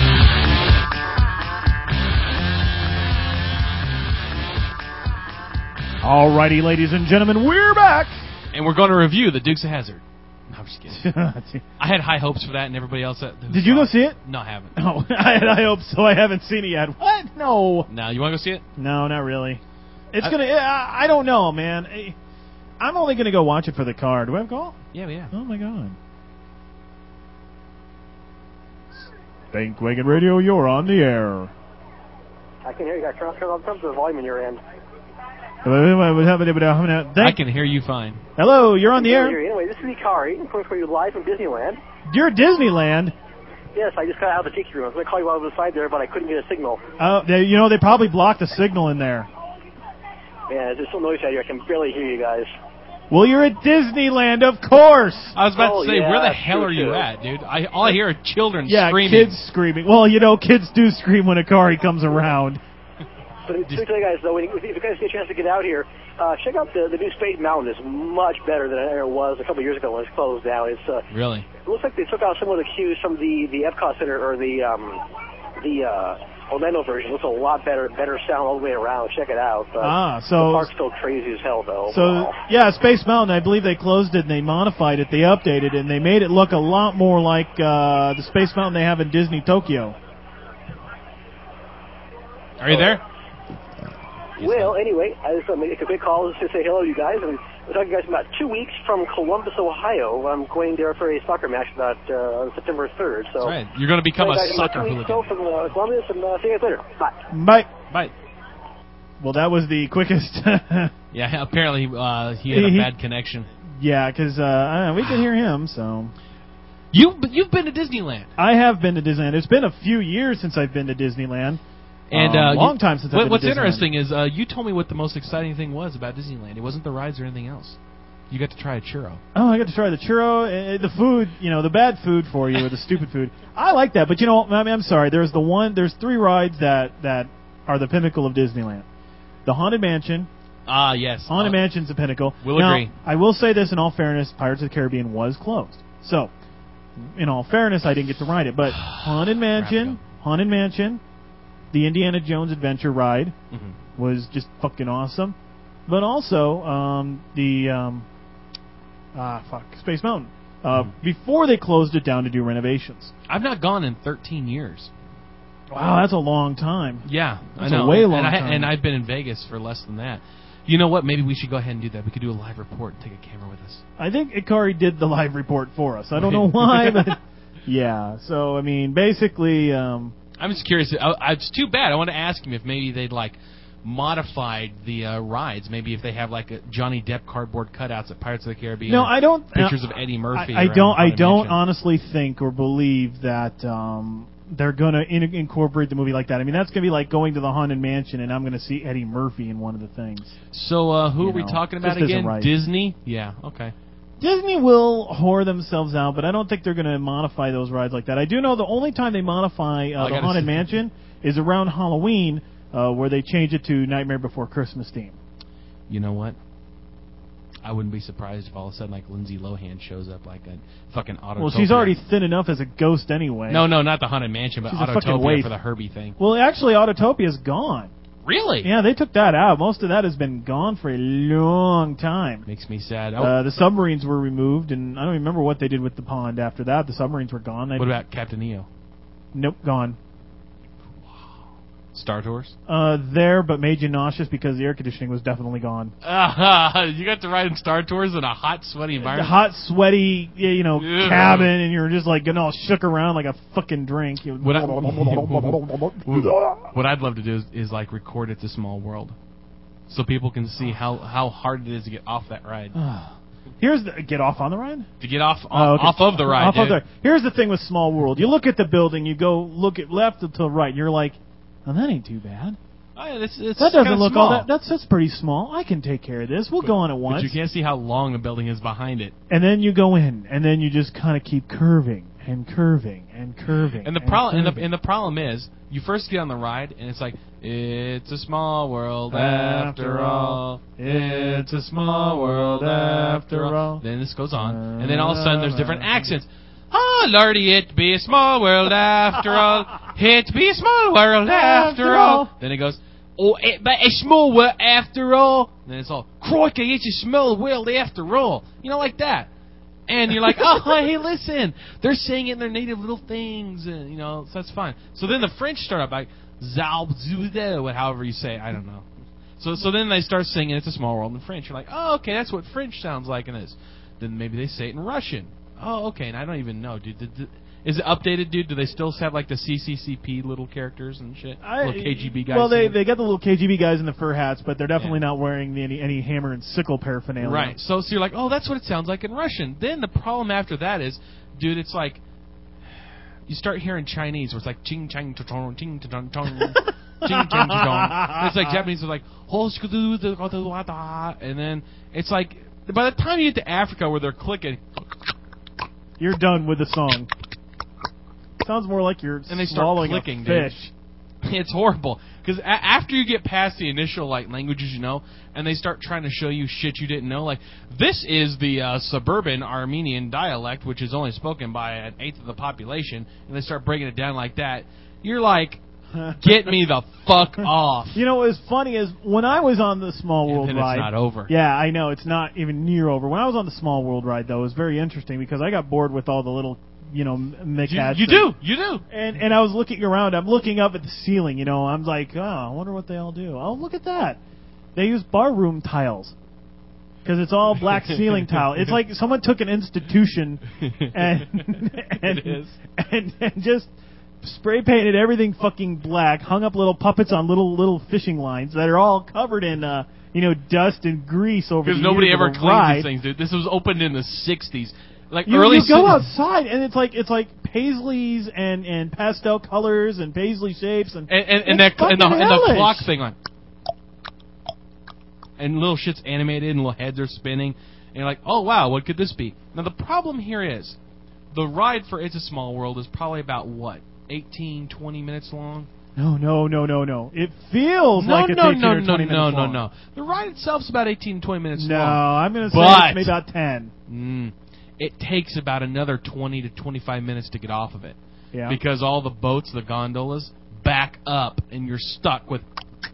Alrighty, ladies and gentlemen, we're back! And we're going to review the Dukes of Hazzard. No, I'm just kidding. I had high hopes for that, and everybody else... That, Did you go see it? No, I haven't. No, I had high hopes, so I haven't seen it yet. What? No. No, you want to go see it? No, not really. It's I, gonna... I, I don't know, man. I'm only gonna go watch it for the car. Do we have a call? Yeah, yeah. Oh, my God. Spank Wagon Radio, you're on the air. I can hear you guys. Turn, turn on the volume in your end. I can hear you fine. Hello, you're on the air. Anyway, this is Ikari. I'm coming for you live from Disneyland. You're at Disneyland? Yes, I just got out of the tiki room. I was going to call you while I was inside there, but I couldn't get a signal. Oh, uh, you know, they probably blocked the signal in there. Man, there's so noisy out here. I can barely hear you guys. Well, you're at Disneyland, of course. I was about oh, to say, yeah, where the hell true, are you too. at, dude? I, all I hear are children yeah, screaming. Yeah, kids screaming. Well, you know, kids do scream when a car comes around. So, to tell you guys, though, when you, if you guys get a chance to get out here, uh, check out the, the new Space Mountain. It's much better than it was a couple of years ago when it's closed down. It's uh, Really? It looks like they took out some of the cues from the, the Epcot Center or the um, the uh, Orlando version. It looks a lot better, better sound all the way around. Check it out. But ah, so the park's still crazy as hell, though. So wow. yeah, Space Mountain. I believe they closed it and they modified it. They updated it and they made it look a lot more like uh, the Space Mountain they have in Disney Tokyo. Are you there? Well, anyway, I just want to make a quick call to say hello to you guys. And we're talking to you guys in about two weeks from Columbus, Ohio. I'm going there for a soccer match about uh, September third. So that's right. You're going to become so a guys, soccer two weeks hooligan. from uh, Columbus, and uh, see you guys later. Bye. Bye. Bye. Well, that was the quickest. Yeah, apparently uh, he had a He- bad connection. Yeah, because uh, we can hear him, so... You, but you've been to Disneyland. I have been to Disneyland. It's been a few years since I've been to Disneyland. And um, uh, long you, time since I've what, been What's to Disneyland. interesting is uh, you told me what the most exciting thing was about Disneyland. It wasn't the rides or anything else. You got to try a churro. Oh, I got to try the churro, uh, the food, you know, the bad food for you, or the stupid food. I like that, but you know, I mean, I'm sorry. There's the one, there's three rides that that are the pinnacle of Disneyland. The Haunted Mansion. Ah, yes. Haunted Uh, Mansion's the pinnacle. We'll now, agree. I will say this in all fairness: Pirates of the Caribbean was closed. So, in all fairness, I didn't get to ride it. But Haunted Mansion, Haunted Mansion, the Indiana Jones Adventure ride Mm-hmm. was just fucking awesome. But also um, the um, ah fuck Space Mountain. Uh, Mm-hmm. Before they closed it down to do renovations. I've not gone in thirteen years. Wow, that's a long time. Yeah, That's I know. a way long and I, time. And I've been in Vegas for less than that. You know what? Maybe we should go ahead and do that. We could do a live report and take a camera with us. I think Ikari did the live report for us. I don't know why, but yeah. So I mean, basically, um, I'm just curious. I, I, it's too bad. I want to ask him if maybe they'd like modified the uh, rides. Maybe if they have like a Johnny Depp cardboard cutouts at Pirates of the Caribbean. no, I don't. Pictures uh, of Eddie Murphy. I, I around don't. I Haunted don't Mansion. honestly think or believe that um, they're gonna in- incorporate the movie like that. I mean, that's gonna be like going to the Haunted Mansion and I'm gonna see Eddie Murphy in one of the things. So uh, who You are we know, talking about just isn't again? right. Disney? Yeah. Okay. Disney will whore themselves out, but I don't think they're going to modify those rides like that. I do know the only time they modify uh, I the gotta Haunted see. Mansion is around Halloween, uh, where they change it to Nightmare Before Christmas theme. You know what? I wouldn't be surprised if all of a sudden like Lindsay Lohan shows up like a fucking Autotopia. Well, she's already thin enough as a ghost anyway. No, no, not the Haunted Mansion, but She's a fucking Autotopia waif. for the Herbie thing. Well, actually, Autotopia's gone. Really? Yeah, they took that out. Most of that has been gone for a long time. Makes me sad. Oh, Uh, the submarines were removed, and I don't remember what they did with the pond after that. The submarines were gone. They, what about Captain EO? Nope, gone. Star Tours? Uh, there, but made you nauseous because the air conditioning was definitely gone. Uh, you got to ride in Star Tours in a hot, sweaty The environment? hot, sweaty, you know, Ew. cabin, and you're just like getting all shook around like a fucking drink. You- What, I, what I'd love to do is, is like record It's a Small World, so people can see how, how hard it is to get off that ride. Here's the get off on the ride. To get off Oh, off, okay. off of the ride. Off of dude. the. Here's the thing with Small World. You look at the building, you go look at left until right, and you're like, oh, that ain't too bad. Oh, yeah, it's, it's That doesn't kinda look small. all that. That's that's pretty small. I can take care of this. We'll go on at once. But you can't see how long the building is behind it. And then you go in, and then you just kind of keep curving and curving and curving. And the problem and the, and the problem is, you first get on the ride, and it's like, it's a small world after all. It's a small world after all. Then this goes on, and then all of a sudden there's different accents. Oh, Lordy, it be a small world after all. It be a small world after all. Then it goes, oh, it be a small world after all. And then it's all, crikey, it's a small world after all. You know, like that. And you're like, oh, hey, listen, they're saying it in their native little things, and you know, so that's fine. So then the French start up like, Zalbzudo, however you say it, I don't know. So so then they start singing It's a Small World in French. You're like, oh, okay, that's what French sounds like in this. Then maybe they say it in Russian. Oh, okay, and I don't even know, dude. Did, did, is it updated, dude? Do they still have like the C C C P little characters and shit? I, little K G B guys? Well, they singing? they got the little K G B guys in the fur hats, but they're definitely Yeah. not wearing the, any any hammer and sickle paraphernalia. Right. So, so you're like, oh, that's what it sounds like in Russian. Then the problem after that is, dude, it's like you start hearing Chinese, where it's like ching chang chong ching chong chong ching chang chong. It's like Japanese, are like and then it's like by the time you get to Africa, where they're clicking, You're done with the song. Sounds more like you're and they start swallowing clicking, a dude. fish. It's horrible because a- after you get past the initial like languages you know, and they start trying to show you shit you didn't know, like this is the uh, suburban Armenian dialect, which is only spoken by an eighth of the population, and they start breaking it down like that. You're like, get me the fuck off. You know what was funny is when I was on the Small World and then ride. it's not over. Yeah, I know it's not even near over. When I was on the Small World ride, though, it was very interesting because I got bored with all the little, you know, Mick You, hats. you and- do, you do. And and I was looking around. I'm looking up at the ceiling. You know, I'm like, oh, I wonder what they all do. Oh, look at that. They use barroom tiles because it's all black ceiling tile. It's like someone took an institution and and, It is. and and just spray painted everything fucking black. Hung up little puppets on little little fishing lines that are all covered in uh you know dust and grease over. Because the nobody years ever of a cleans ride. these things, dude. This was opened in the sixties. Like You, early you go si- outside and it's like it's like paisleys and, and pastel colors and paisley shapes and and and, and it's that and the, fucking and the hellish. clock thing on, and little shit's animated and little heads are spinning, and you're like, oh wow, what could this be? Now the problem here is, the ride for It's a Small World is probably about what, eighteen, twenty minutes long. No, no, no, no, no. It feels No, like it's no, eighteen no, or no, twenty no, minutes no, long. no. The ride itself's about eighteen, twenty minutes No, long. I'm going to say But- it's maybe about ten. Mm, it takes about another twenty to twenty-five minutes to get off of it. Yeah. Because all the boats, the gondolas, back up, and you're stuck with,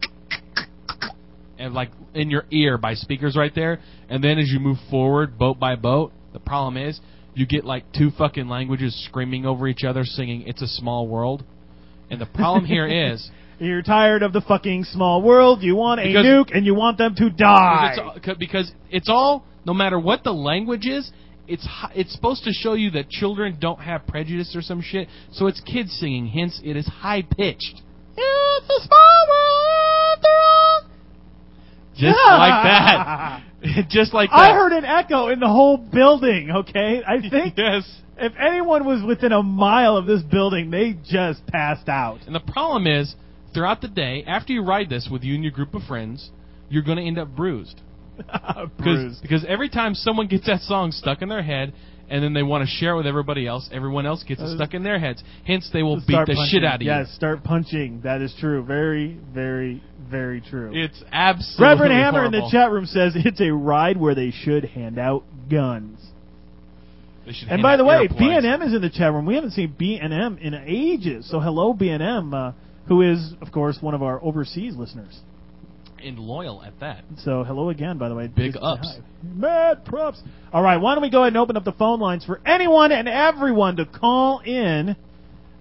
and like in your ear by speakers right there. And then as you move forward, boat by boat, the problem is you get like two fucking languages screaming over each other, singing "It's a Small World." And the problem here is, You're tired of the fucking small world. You want a Because- nuke and you want them to die. because it's, all- because it's all, no matter what the language is, it's hi- it's supposed to show you that children don't have prejudice or some shit. So it's kids singing, hence it is high pitched. It's a small world after all. Just like that. Just like that. I heard an echo in the whole building, okay? I think Yes. if anyone was within a mile of this building, they just passed out. And the problem is, throughout the day, after you ride this with you and your group of friends, you're going to end up bruised. Bruised. Because every time someone gets that song stuck in their head, and then they want to share it with everybody else, everyone else gets it stuck in their heads. Hence, they will beat Start the punching. shit out of Yes, you. start punching. That is true. Very, very, very true. It's absolutely Reverend Hammer in the horrible. chat room says it's a ride where they should hand out guns. They should And hand by out the way, earplugs. B and M is in the chat room. We haven't seen B and M in ages. So hello, B and M, uh, who is, of course, one of our overseas listeners. And loyal at that. So hello again, by the way. Big Just ups. hi. Mad props. All right, why don't we go ahead and open up the phone lines for anyone and everyone to call in.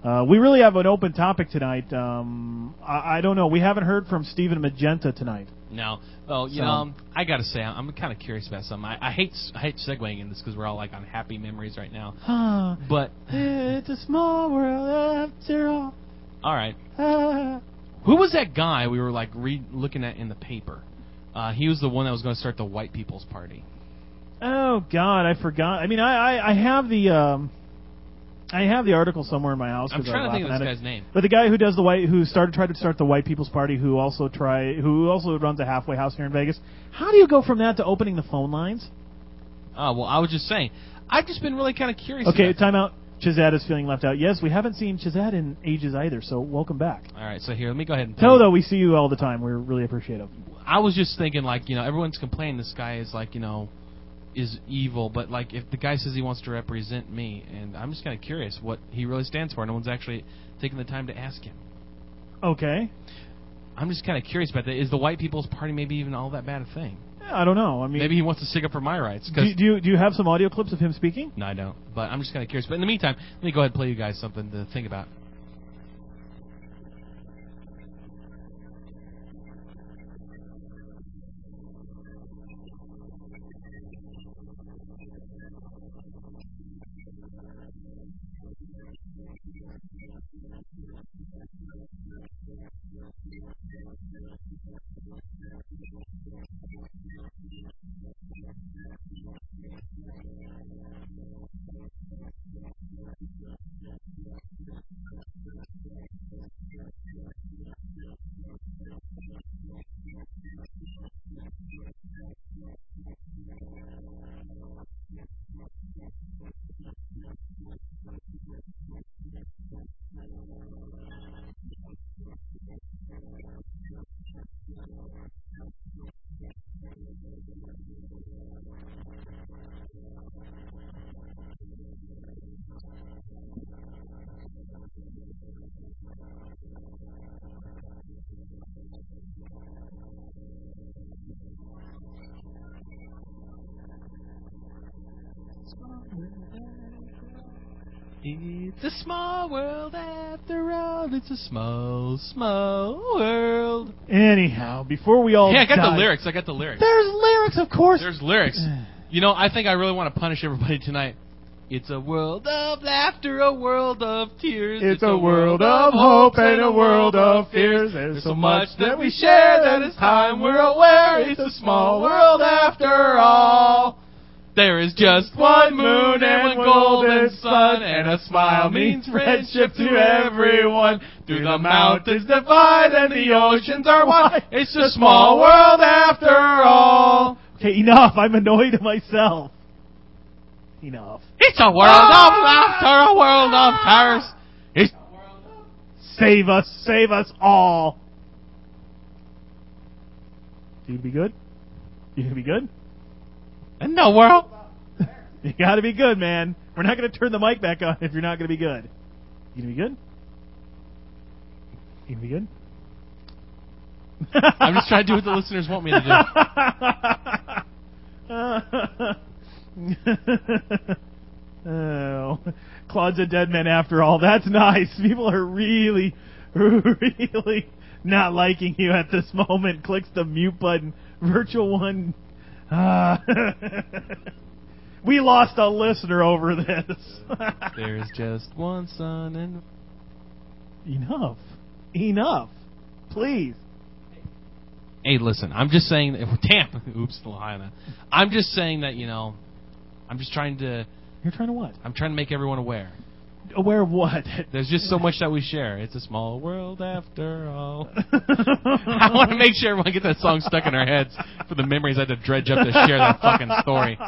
Uh, we really have an open topic tonight. Um, I, I don't know. We haven't heard from Stephen Magenta tonight. No. Oh, you So- know, I gotta say, I'm kind of curious about something. I, I hate I hate segueing in this because we're all like on happy memories right now. Ah, But it's a small world after all. all right, Ah. who was that guy we were like re- looking at in the paper? Uh, he was the one that was going to start the White People's Party. Oh God, I forgot. I mean, I, I, I have the um, I have the article somewhere in my house. I'm 'cause I trying was to think of laughing this at it. guy's name. But the guy who does the white, who started tried to start the White People's Party, who also try, who also runs a halfway house here in Vegas. How do you go from that to opening the phone lines? Oh, well, I was just saying. I've just been really kind of curious. Okay, about time out. Chizad is feeling left out. Yes, we haven't seen Chizad in ages either, so welcome back. All right, so here, let me go ahead and tell Tell you. though, we see you all the time. We're really appreciative. I was just thinking, like, you know, everyone's complaining this guy is, like, you know, is evil, but, like, if the guy says he wants to represent me, and I'm just kind of curious what he really stands for. No one's actually taking the time to ask him. Okay. I'm just kind of curious about that. Is the White People's Party maybe even all that bad a thing? I don't know. I mean, Maybe he wants to stick up for my rights. 'Cause do, do you do you have some audio clips of him speaking? no, I don't. But I'm just kind of curious. But in the meantime, let me go ahead and play you guys something to think about. It's a small world after all. It's a small, small world. Anyhow, before we all Hey, I got die- the lyrics. I got the lyrics. There's lyrics, of course. There's lyrics. You know, I think I really want to punish everybody tonight. It's a world of laughter, a world of tears. It's a world of hope and a world of fears. There's so much that we share that it's time we're aware. It's a small world after all. There is just one moon and one golden sun, and a smile means friendship to everyone. Through the mountains divide and the oceans are wide. It's a small world after all. Okay, enough. I'm annoyed at myself. Enough. It's a world of laughter, a world of terrors. It's Save us, save us all. You gonna be good? You gonna be good? in the world. You gotta be good, man. We're not gonna turn the mic back on if you're not gonna be good. You gonna be good? You gonna be good? I'm just trying to do what the listeners want me to do. Oh, Claude's a dead man after all. That's nice. People are really, really not liking you at this moment. Clicks the mute button. Virtual one. Uh, we lost a listener over this. There's just one sun and... Enough. Enough. Please. Hey, listen, I'm just saying that... Damn. Oops, a little high on that. I'm just saying that, you know, I'm just trying to... You're trying to what? I'm trying to make everyone aware. Aware of what? There's just so much that we share. It's a small world after all. I want to make sure everyone gets that song stuck in our heads for the memories I had to dredge up to share that fucking story.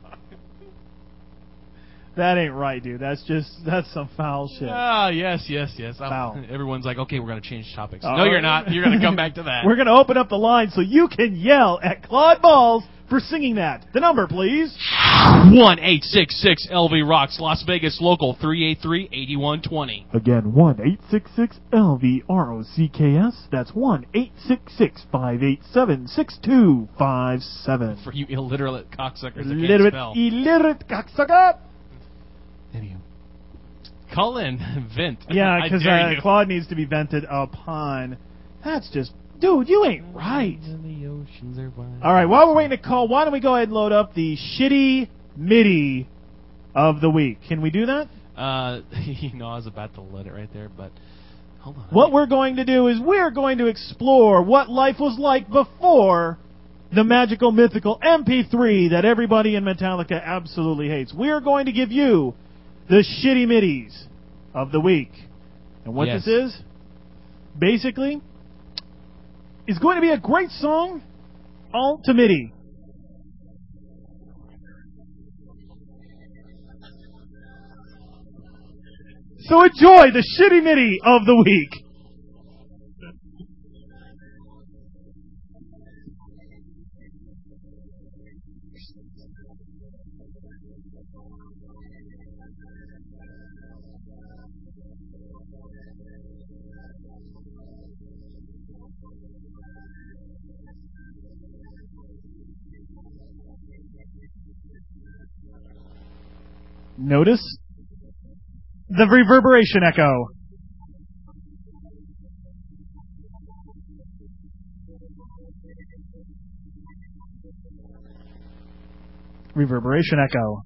That ain't right, dude. That's just, that's some foul shit. Ah, yes, yes, yes. Foul. Everyone's like, okay, we're going to change topics. Uh, no, you're not. You're going to come back to that. We're going to open up the line so you can yell at Claude Balls for singing that. The number, please. one eight six six L V Rocks, Las Vegas local three eight three, eight one two zero. Again, one eight six six L V R O C K S. That's one eight six six, five eight seven, six two five seven. For you illiterate cocksuckers that can't Illiterate, spell. illiterate cocksucker. Anywho. Call in. Vent. Yeah, I because dare uh, you. Claude needs to be vented upon. That's just... Dude, you ain't right. The oceans are wide. All right, while we're waiting to call, why don't we go ahead and load up the shitty MIDI of the week? Can we do that? Uh, you know, I was about to let it right there, but hold on. What we're going to do is we're going to explore what life was like before the magical, mythical M P three that everybody in Metallica absolutely hates. We are going to give you the shitty midis of the week. And what Yes. this is, basically, is going to be a great song, all to MIDI. So enjoy the shitty MIDI of the week. Notice the reverberation echo. Reverberation echo.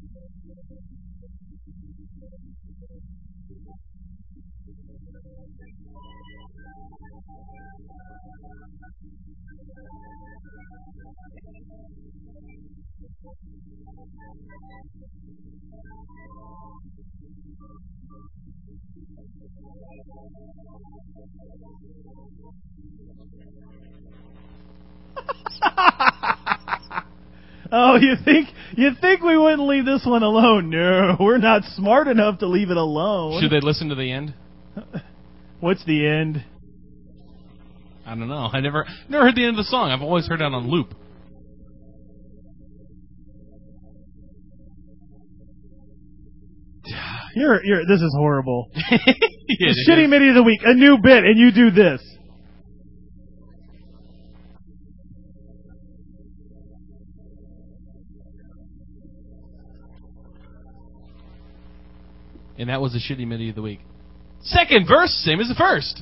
Oh, you think you think we wouldn't leave this one alone? No, we're not smart enough to leave it alone. Should they listen to the end? What's the end? I don't know. I never never heard the end of the song. I've always heard it on loop. You're, you're, this is horrible. Yeah, The it shitty is. MIDI of the week, a new bit, and you do this. And that was the shitty MIDI of the week. Second verse, same as the first.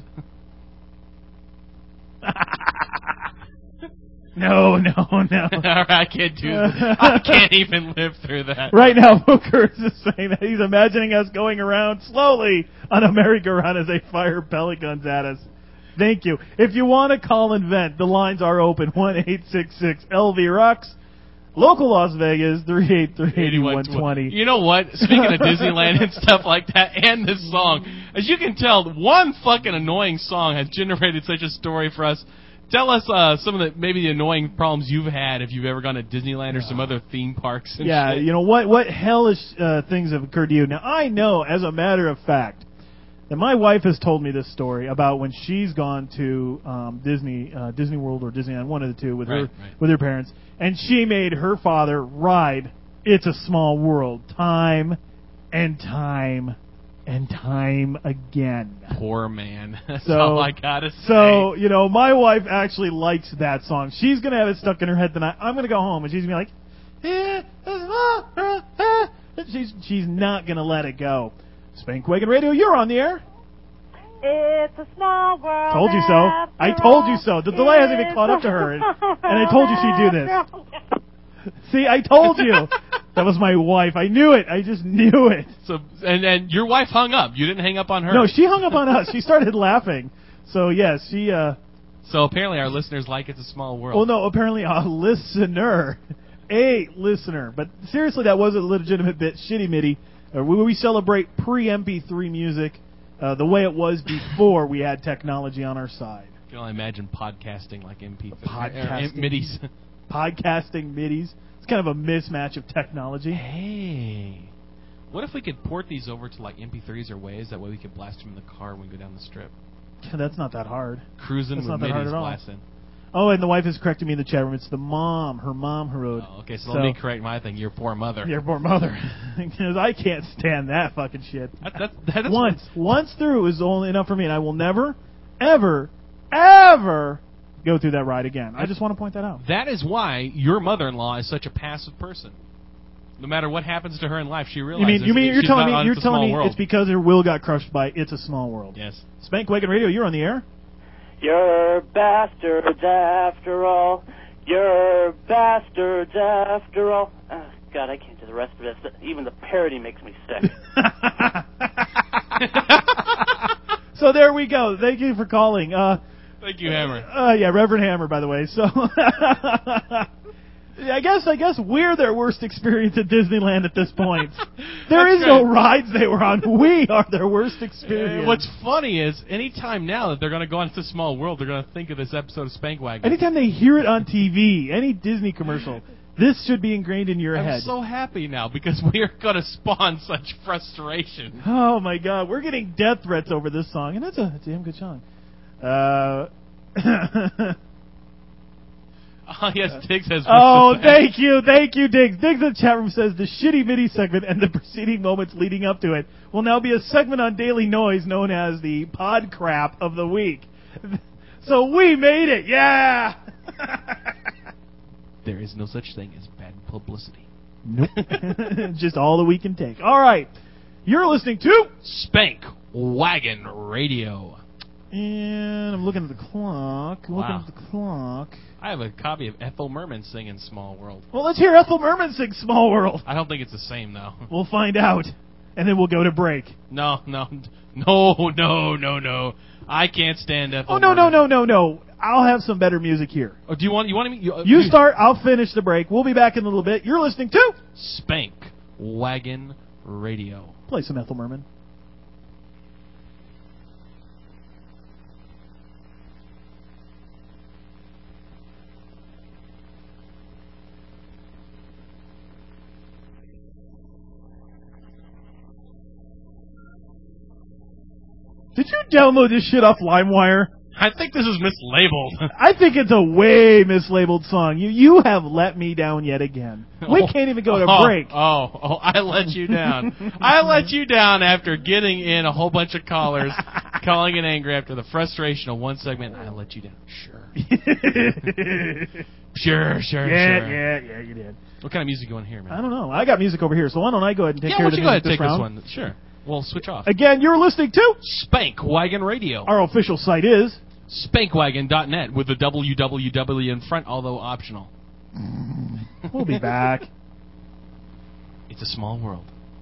No, no, no. I can't do that. I can't even live through that. Right now, Booker is just saying that he's imagining us going around slowly on a merry-go-round as they fire pellet guns at us. Thank you. If you want to call and vent, the lines are open. one eight six six L V rocks. Local Las Vegas, three eight three, eight one two zero. You know what? Speaking of Disneyland and stuff like that, and this song, as you can tell, one fucking annoying song has generated such a story for us. Tell us uh, some of the maybe the annoying problems you've had if you've ever gone to Disneyland or some other theme parks. And Yeah, shit. you know, what what hellish uh, things have occurred to you. Now, I know, as a matter of fact, that my wife has told me this story about when she's gone to um, Disney uh, Disney World or Disneyland, one of the two, with Right, her right. with her parents, and she made her father ride It's a Small World time and time and time again. Poor man. That's So, all I gotta say. So, you know, my wife actually likes that song. She's going to have it stuck in her head tonight. I'm going to go home, and she's going to be like, eh, she's, she's not going to let it go. Spank Wagon Radio, you're on the air. It's a small world. Told you so. I told you so. The delay hasn't even caught up to her, and, and I told you she'd do this. See, I told you. That was my wife. I knew it. I just knew it. So and and your wife hung up. You didn't hang up on her. No, she hung up on us. She started laughing. So, yes, she... uh So apparently our listeners like It's a Small World. Well, no, apparently a listener. A listener. But seriously, that was a legitimate bit. Shitty MIDI. Uh, we, we celebrate pre-M P three music uh, the way it was before we had technology on our side. I can only imagine podcasting like M P three. Podcasting. Uh, midis. Podcasting midis. It's kind of a mismatch of technology. Hey. What if we could port these over to like M P threes or waves? That way we could blast them in the car when we go down the strip. That's not that hard. Cruising That's with not that hard midis at all. blasting. Oh, and the wife is correcting me in the chat room. It's the mom, her mom who wrote. Oh, okay, so, So- let me correct my thing. Your poor mother. Your poor mother. Because I can't stand that fucking shit. That, that, that is Once. Once through is only enough for me, and I will never, ever, ever go through that ride again. I just want to point that out. That is why your mother-in-law is such a passive person. No matter what happens to her in life, she You realizes mean you mean that you're she's telling not me on you're It's a telling Small me World. it's because her will got crushed by It's a Small World. Yes. Spank Wagon Radio, you're on the air. You're bastards after all. You're bastards after all. Oh, God, I can't do the rest of this. Even the parody makes me sick. So there we go. Thank you for calling. Uh, Thank you, Hammer. Uh, yeah, Reverend Hammer, by the way. So, I guess I guess we're their worst experience at Disneyland at this point. There That's is no right. rides they were on. We are their worst experience. Uh, what's funny is, anytime now that they're going to go into Small World, they're going to think of this episode of Spank Wagon. Anytime they hear it on T V, any Disney commercial, this should be ingrained in your I'm head. so happy now because we are going to spawn such frustration. Oh my God, we're getting death threats over this song, and that's a, that's a damn good song. Uh. Oh, yes, Diggs has... Oh, thank you, thank you, Diggs. Diggs in the chat room says the shitty midi segment and the preceding moments leading up to it will now be a segment on Daily Noise known as the Pod Crap of the Week. So we made it, yeah! There is no such thing as bad publicity. Nope. Just all that we can take. All right, you're listening to Spank Wagon Radio. And I'm looking at the clock. Looking Wow. at the clock. I have a copy of Ethel Merman singing Small World. Well, let's hear Ethel Merman sing Small World. I don't think it's the same, though. We'll find out. And then we'll go to break. No, no, no, no, no, no. I can't stand Ethel Oh, no, no, Merman. no, no, no. I'll have some better music here. Oh, do you want, you want me? You, uh, You start, I'll finish the break. We'll be back in a little bit. You're listening to Spank Wagon Radio. Play some Ethel Merman. Did you download this shit off LimeWire? I think this is mislabeled. I think it's a way mislabeled song. You you have let me down yet again. We Oh. can't even go to oh, break. Oh, oh, I let you down. I let you down after getting in a whole bunch of callers, calling in angry after the frustration of one segment. I let you down. Sure. Sure, sure, yeah, sure. yeah, yeah, you did. What kind of music you want to hear, man? I don't know. I got music over here, so why don't I go ahead and take yeah, care why of the don't you go ahead music and take round? this one? Sure. We'll switch off. Again, you're listening to Spank Wagon Radio. Our official site is Spankwagon dot net with the W W W in front, although optional. We'll be back. It's a small world.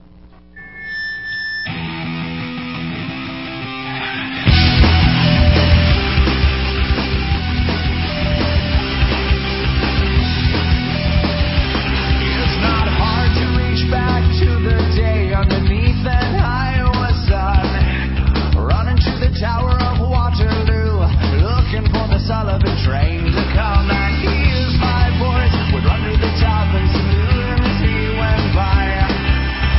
It's not hard to reach back to the day underneath that Iowa sun, running to the Tower of Waterloo, looking for the Sullivan train to come. And his five boys would run to the top and salute him as he went by.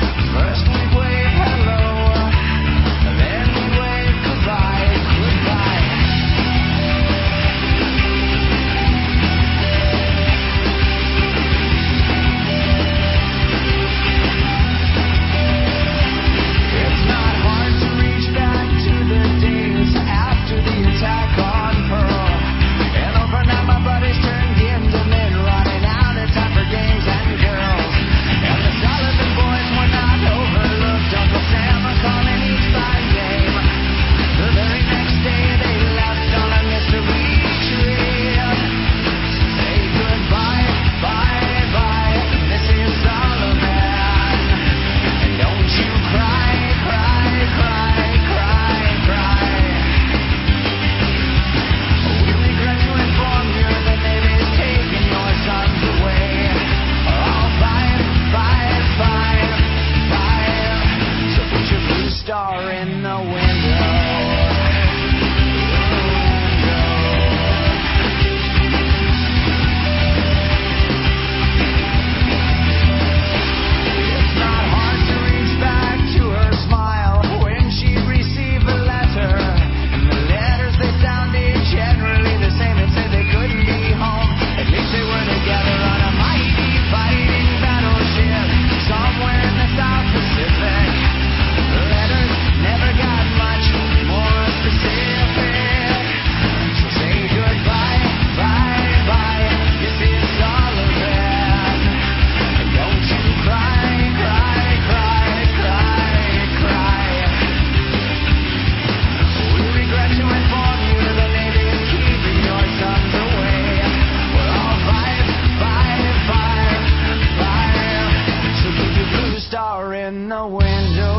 in the window,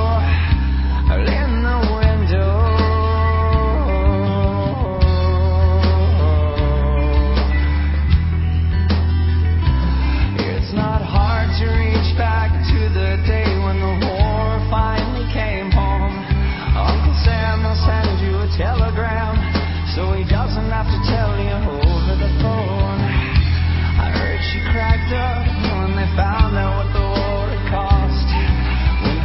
in the window. It's not hard to reach back to the day when the war finally came home. Uncle Sam will send you a telegram, so he doesn't have to tell you over the phone. I heard she cracked up when they found out what the war had cost. When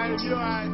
alright, you alright.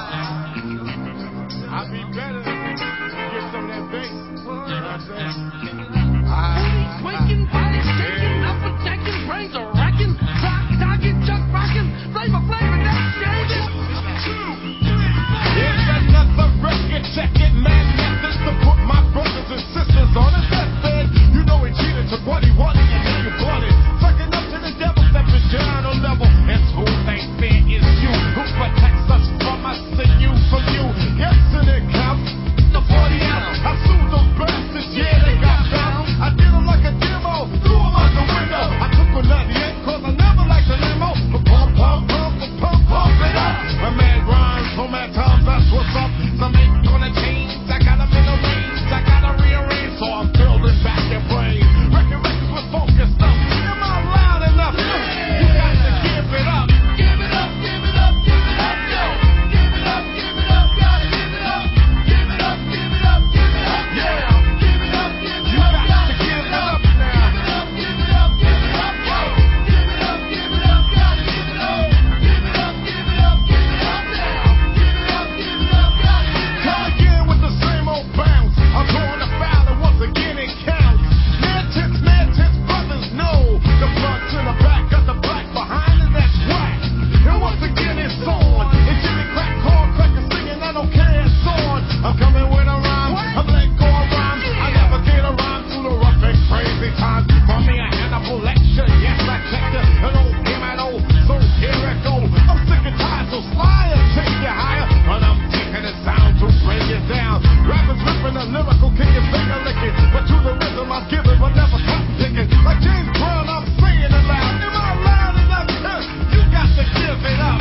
I'll be better. Get some of that bass. You know what I'm saying? Alright. Waking, body shaking, up attacking, brains are racking, rock, talking, chuck rocking, flavor, flavor, that's shaving. Here's another record, check it, man. Methods to put my brothers and sisters on a deathbed. You know he cheated to what he wanted, and now you bought it. Sucking up to the devil, stepping down a level. And smooth ain't fair is you who protects us from us and you from you. Yes, and it counts. The forty ounce. I sued those bastards, yeah, they got found. I did them like a demo, threw them out the window. I took a ninety-eight, cause I never liked the limo. But pump, pump, pump, pump, pump it up. My man rhymes, so mad times, that's what's up. Some ain't gonna change, I got them in the range. I gotta rearrange, so I'm building back your brain. Record records with focus stuff. Am I loud enough? You got to give it up. Give it up, give it up, give it up, yo. Give it up, give it up, gotta give it up. Give it up, give it up, give it up, yeah. Give it up, give it up, gotta give it up now. Give it up, give it up, give it up, yo. Give it up, give it up, gotta give it up. Give it up, give it up, give it up now. Give it up, give it up, gotta give it up. Come again with the same old bounce. I'm going to foul and once again it counts. Man tits, man tits, brothers know. The blood's in the back, got the black behind and that's whack. And once again it's on. It's Jimmy Crack, corn cracker singing, I don't care, it's on. I'm coming with a rhyme, I'm letting go of rhymes. I navigate a rhyme through the rough and crazy times. From me a Hannibal lecture, yes I checked it. An old M and O, so here it go. I'm sick and tired, so slide and take you higher. But I'm taking it sound to bring you down. Rappers ripping the lyrical, kicking, finger licking. But to the rhythm I'm giving, but never cotton picking. Like James Brown, I'm saying it loud. Am I loud enough? Huh, you got to give it up.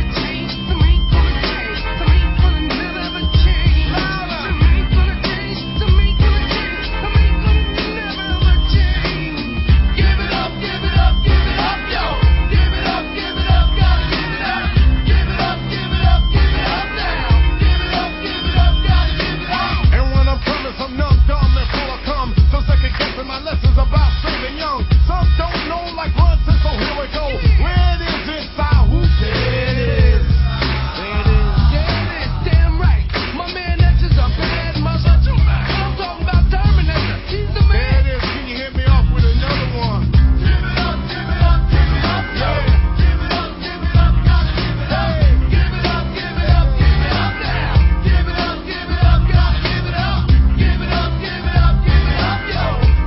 My lessons about saving young. Some don't know like Brunson, so here we go. Where it is inside, who said it is? There it is. There it is, damn right. My man X is a bad mother. I'm talking about Terminator. He's the man. There it is. Can you hit me off with another one? Give it up, give it up, give it up, yo. Give it up, give it up, gotta give it up. Hey. Give it up, give it up, give it up now. Give it up, give it up, gotta give it up. Give it up, give it up, give it up, yo.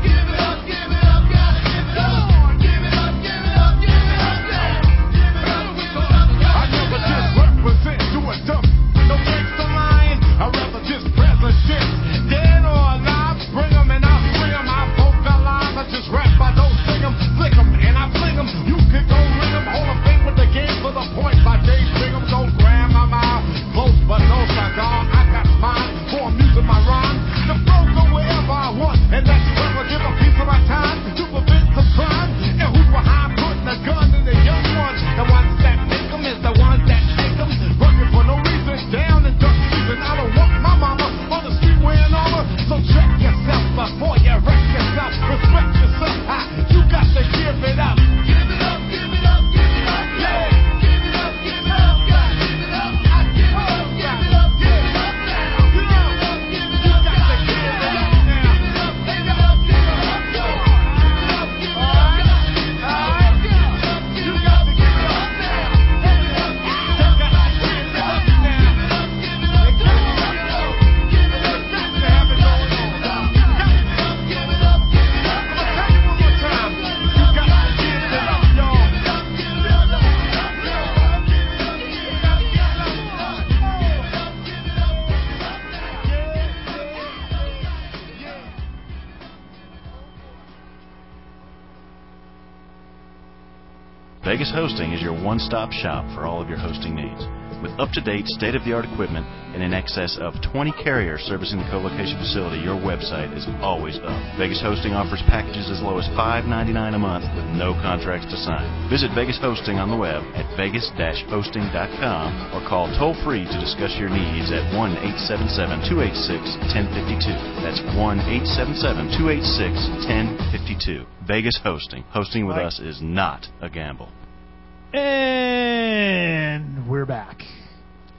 No gangsta lying, I'd rather just present shit. Dead or alive, bring them and I'll swing them. I vocalize, I just rap, I don't sing them. Flick them and I fling them. You could go ring them. Hall of Fame with the game for the points. By Dave Bingham, go grab my mouth. Close but no cigar, I got mine for amusing my rhyme. The flow go wherever I want, and that's clever. Give a piece of my time to prevent some crime. And who's behind putting a gun in the young ones? The ones that make them is the ones that take them. Working for no reason, down in duck season. I don't want my mama on the street wearing armor. So check yourself before you wreck yourself. Respect yourself, ha, you got to give it up. Give it up, give it up, give it up, yeah. Give it up, give it up, gotta give it up. I give it up, give it up, give it up now. Give it up, give it up, gotta give it up now. Give it up, give it up, give it up, yo. Give it up, give it up, gotta give it up. Give it up, you got to give it up now. Give it up, you got to give it up now. Give it up, give it up, give it up, give it up, got to have it going on. Got to give it up, give it up. I'm gonna tell you one more time. You got to give it up, y'all. Give it up, give it up, give it up, give it up, give it up, give it up, give it up, give it up, give it up, yeah. Vegas Hosting is your one-stop shop for all of your hosting needs. With up-to-date, state-of-the-art equipment and in excess of twenty carriers servicing the co-location facility, your website is always up. Vegas Hosting offers packages as low as five ninety-nine a month with no contracts to sign. Visit Vegas Hosting on the web at vegas dash hosting dot com or call toll-free to discuss your needs at one eight seven seven, two eight six, one zero five two. That's one eight seven seven, two eight six, one zero five two. Vegas Hosting. Hosting with us is not a gamble. And we're back.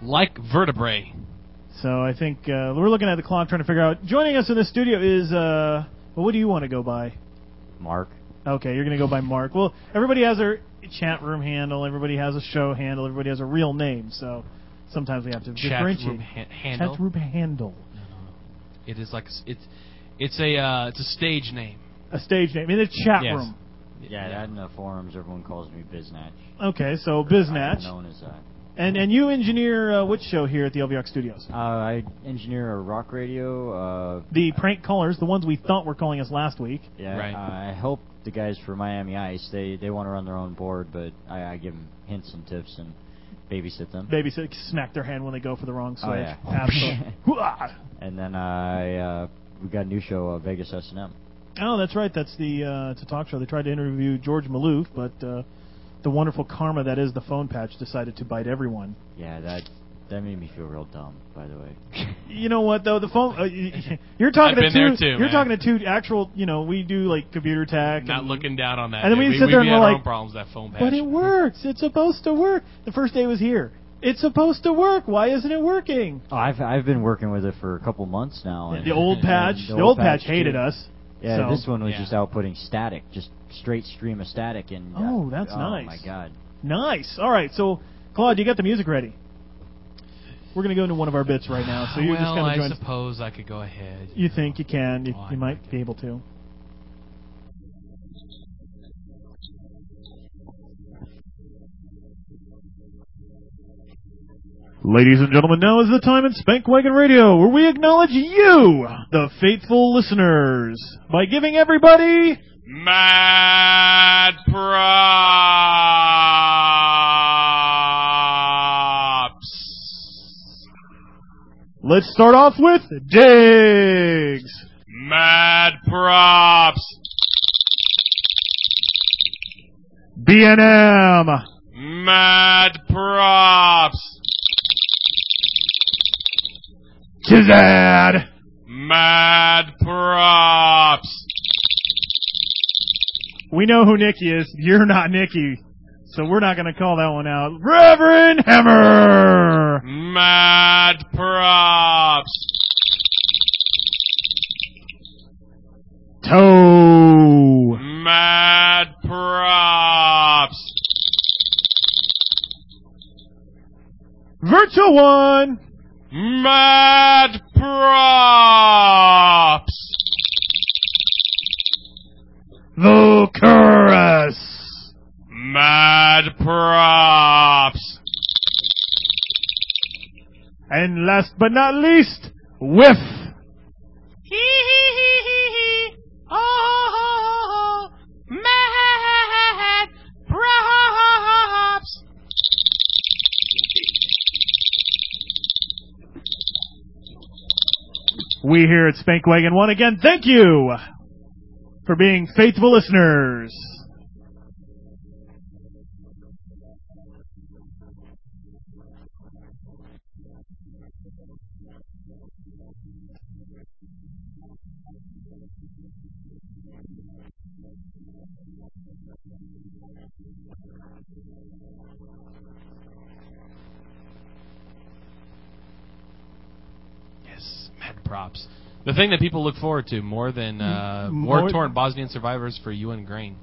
Like vertebrae. So I think uh, we're looking at the clock trying to figure out. Joining us in the studio is, uh, well, what do you want to go by? Mark. Okay, you're going to go by Mark. Well, everybody has their chat room handle. Everybody has a show handle. Everybody has a real name. So sometimes we have to Chat differentiate. room ha- handle? Chat room handle. No, no, no. It is like, it's it's a uh, it's a stage name. A stage name in the chat Yes. room. Yeah, that in the forums, everyone calls me Biznatch. Okay, so I'm Biznatch. known as that. And and you engineer uh, which show here at the L V R Studios? Uh, I engineer a rock radio. Uh, The prank callers, the ones we thought were calling us last week. Yeah, Right. uh, I help the guys for Miami Ice. They they want to run their own board, but I, I give them hints and tips and babysit them. Babysit, smack their hand when they go for the wrong switch. Oh, yeah. Absolutely. Hoo-ah! And then uh, I uh, we got a new show, uh, Vegas S and M. Oh, that's right. That's the uh, it's a talk show. They tried to interview George Maloof, but uh, the wonderful karma that is the phone patch decided to bite everyone. Yeah, that that made me feel real dumb, by the way. You know what though? The phone. Uh, you're talking I've to been two. there too, you're man. talking to two actual. You know, we do like computer tech. Not and, looking down on that. And then we we sit there we and had we're our like, own problems with that phone patch. But it works. It's supposed to work. The first day was here. It's supposed to work. Why isn't it working? Oh, I've I've been working with it for a couple months now. Yeah, and- the old patch. and The old patch hated too. us. Yeah, So- this one was Yeah. just outputting static, just straight stream of static, and uh, Oh, that's oh nice. my god. Nice. All right. So, Claude, you got the music ready. We're going to go into one of our bits right now. So you're well, just going I to join. suppose I could go ahead. You think you can? You, Oh, I you might might be able to. Ladies and gentlemen, now is the time at Spank Wagon Radio where we acknowledge you, the faithful listeners, by giving everybody Mad props. Let's start off with Diggs. Mad props. B and M. Mad props. Kizad. Mad props. We know who Nikki is. You're not Nikki. So we're not going to call that one out. Reverend Hammer. Mad props. Toe. Mad props. Virtual One. Mad props. Volcurus. Mad props. And last but not least, Whiff. Hee hee hee hee hee. Oh, oh, oh, oh. Mad props. We here at Spank Wagon One again, thank you for being faithful listeners. Yes, mad props. The thing that people look forward to more than uh, More- war-torn Bosnian survivors for U N Grain.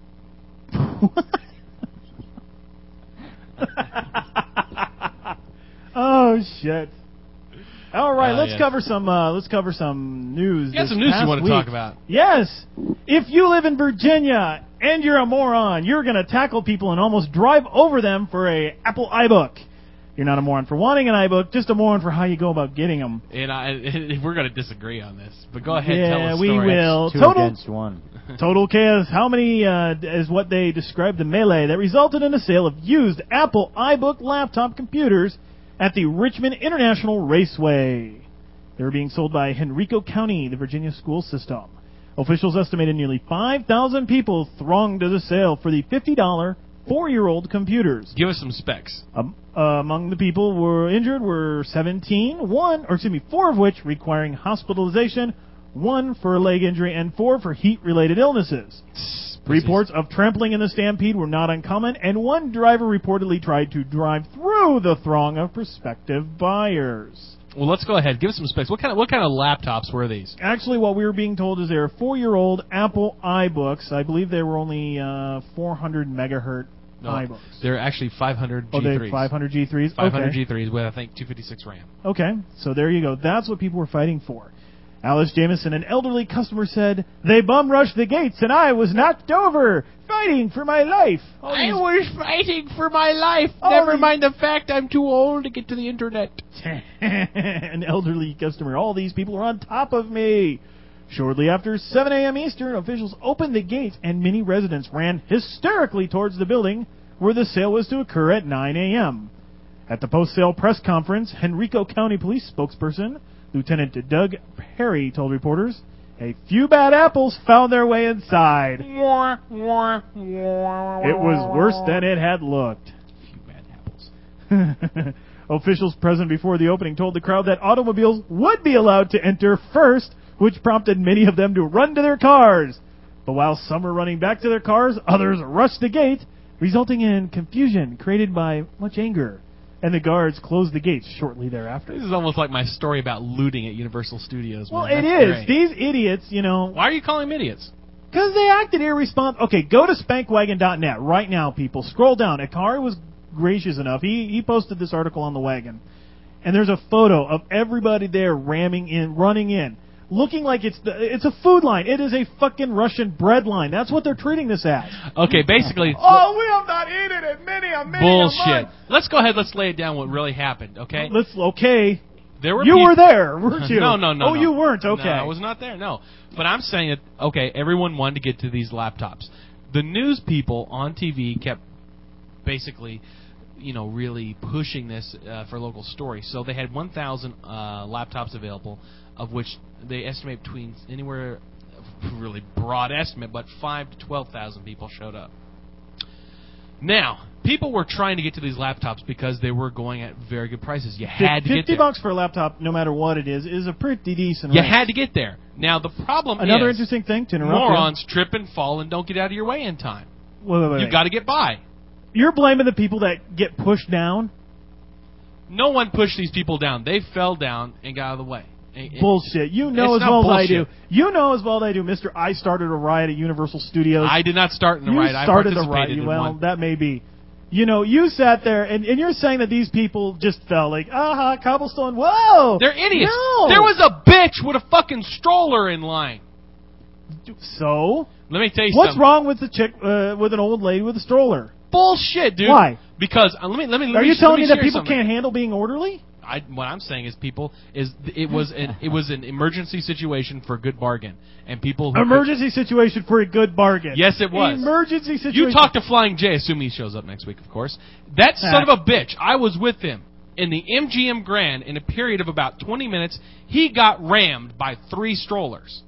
Oh shit! All right, Uh, let's yes. cover some. Uh, let's cover some news. You got this some news you past want to week. talk about. Yes. If you live in Virginia and you're a moron, you're going to tackle people and almost drive over them for a Apple iBook. You're not a moron for wanting an iBook, just a moron for how you go about getting them. And I, we're going to disagree on this, but go ahead. Yeah, tell us. we will. Two Total against one. Total chaos. How many uh, is what they described the melee that resulted in the sale of used Apple iBook laptop computers at the Richmond International Raceway. They were being sold by Henrico County, the Virginia school system. Officials estimated nearly five thousand people thronged to the sale for the fifty dollars four-year-old computers. Give us some specs. Um, uh, among the people who were injured were seventeen, one, or excuse me, four of which requiring hospitalization, one for a leg injury, and four for heat-related illnesses. Pussies. Reports of trampling in the stampede were not uncommon, and one driver reportedly tried to drive through the throng of prospective buyers. Well, let's go ahead. Give us some specs. What kind of what kind of laptops were these? Actually, what we were being told is they're four-year-old Apple iBooks. I believe they were only uh, four hundred megahertz No, iBooks. they're actually five hundred G Oh, threes. they're five hundred G threes? five hundred Okay. G threes with, I think, two fifty-six RAM. Okay, so there you go. That's what people were fighting for. Alice Jameson, an elderly customer, said, "They bum rushed the gates and I was knocked over, fighting for my life." All I these- was fighting for my life. All Never these- mind the fact I'm too old to get to the internet. An elderly customer, "All these people are on top of me." Shortly after seven a.m. Eastern, officials opened the gates and many residents ran hysterically towards the building where the sale was to occur at nine a.m. At the post-sale press conference, Henrico County Police spokesperson Lieutenant Doug Perry told reporters, "A few bad apples found their way inside. It was worse than it had looked." Few bad apples. Officials present before the opening told the crowd that automobiles would be allowed to enter first, which prompted many of them to run to their cars. But while some were running back to their cars, others rushed the gate, resulting in confusion created by much anger. And the guards closed the gates shortly thereafter. This is almost like my story about looting at Universal Studios. Well, man. it That's is. great. These idiots, you know... Why are you calling them idiots? Because they acted irresponsible. Okay, go to spankwagon dot net right now, people. Scroll down. Akari was gracious enough. He he posted this article on the wagon. And there's a photo of everybody there ramming in, running in. Looking like it's the, it's a food line. It is a fucking Russian bread line. That's what they're treating this as. Okay, basically... Oh, we have not eaten in many a many bullshit. a month. Let's go ahead. Let's lay it down what really happened, okay? Let's, okay. There were you peop- were there, weren't you? No, no, no. Oh, no. you weren't. Okay. No, I was not there. No, but I'm saying that okay, everyone wanted to get to these laptops. The news people on T V kept basically, you know, really pushing this uh, for local stories. So they had one thousand uh, laptops available, of which they estimate between anywhere, really broad estimate, but five to twelve thousand people showed up. Now, people were trying to get to these laptops because they were going at very good prices. You had to get fifty there. bucks for a laptop, no matter what it is, is a pretty decent You rate. had to get there. Now, the problem Another is interesting thing to interrupt morons trip and fall and don't get out of your way in time. you. Wait, wait, wait. You've got to get by. You're blaming the people that get pushed down? No one pushed these people down. They fell down and got out of the way. And- and- Bullshit. You know It's as not well as I do. bullshit. You know as well as I do, Mister I started a riot at Universal Studios. I did not start in the you riot. I started the participated riot. in Well, one. that may be. You know, you sat there, and, and you're saying that these people just fell like, aha, cobblestone, whoa! They're idiots. No! There was a bitch with a fucking stroller in line. So? Let me tell you What's something. wrong with the chick, uh, with an old lady with a stroller? Bullshit, dude. Why? Because uh, let me let me. Let Are me, you let telling me that share people something. can't handle being orderly? I, what I'm saying is, people is it was an it was an emergency situation for a good bargain, and people who Emergency situation for a good bargain. Yes, it was. Emergency situation. You talk to Flying J, assuming he shows up next week, of course. That son of a bitch, I was with him in the M G M Grand in a period of about twenty minutes. He got rammed by three strollers.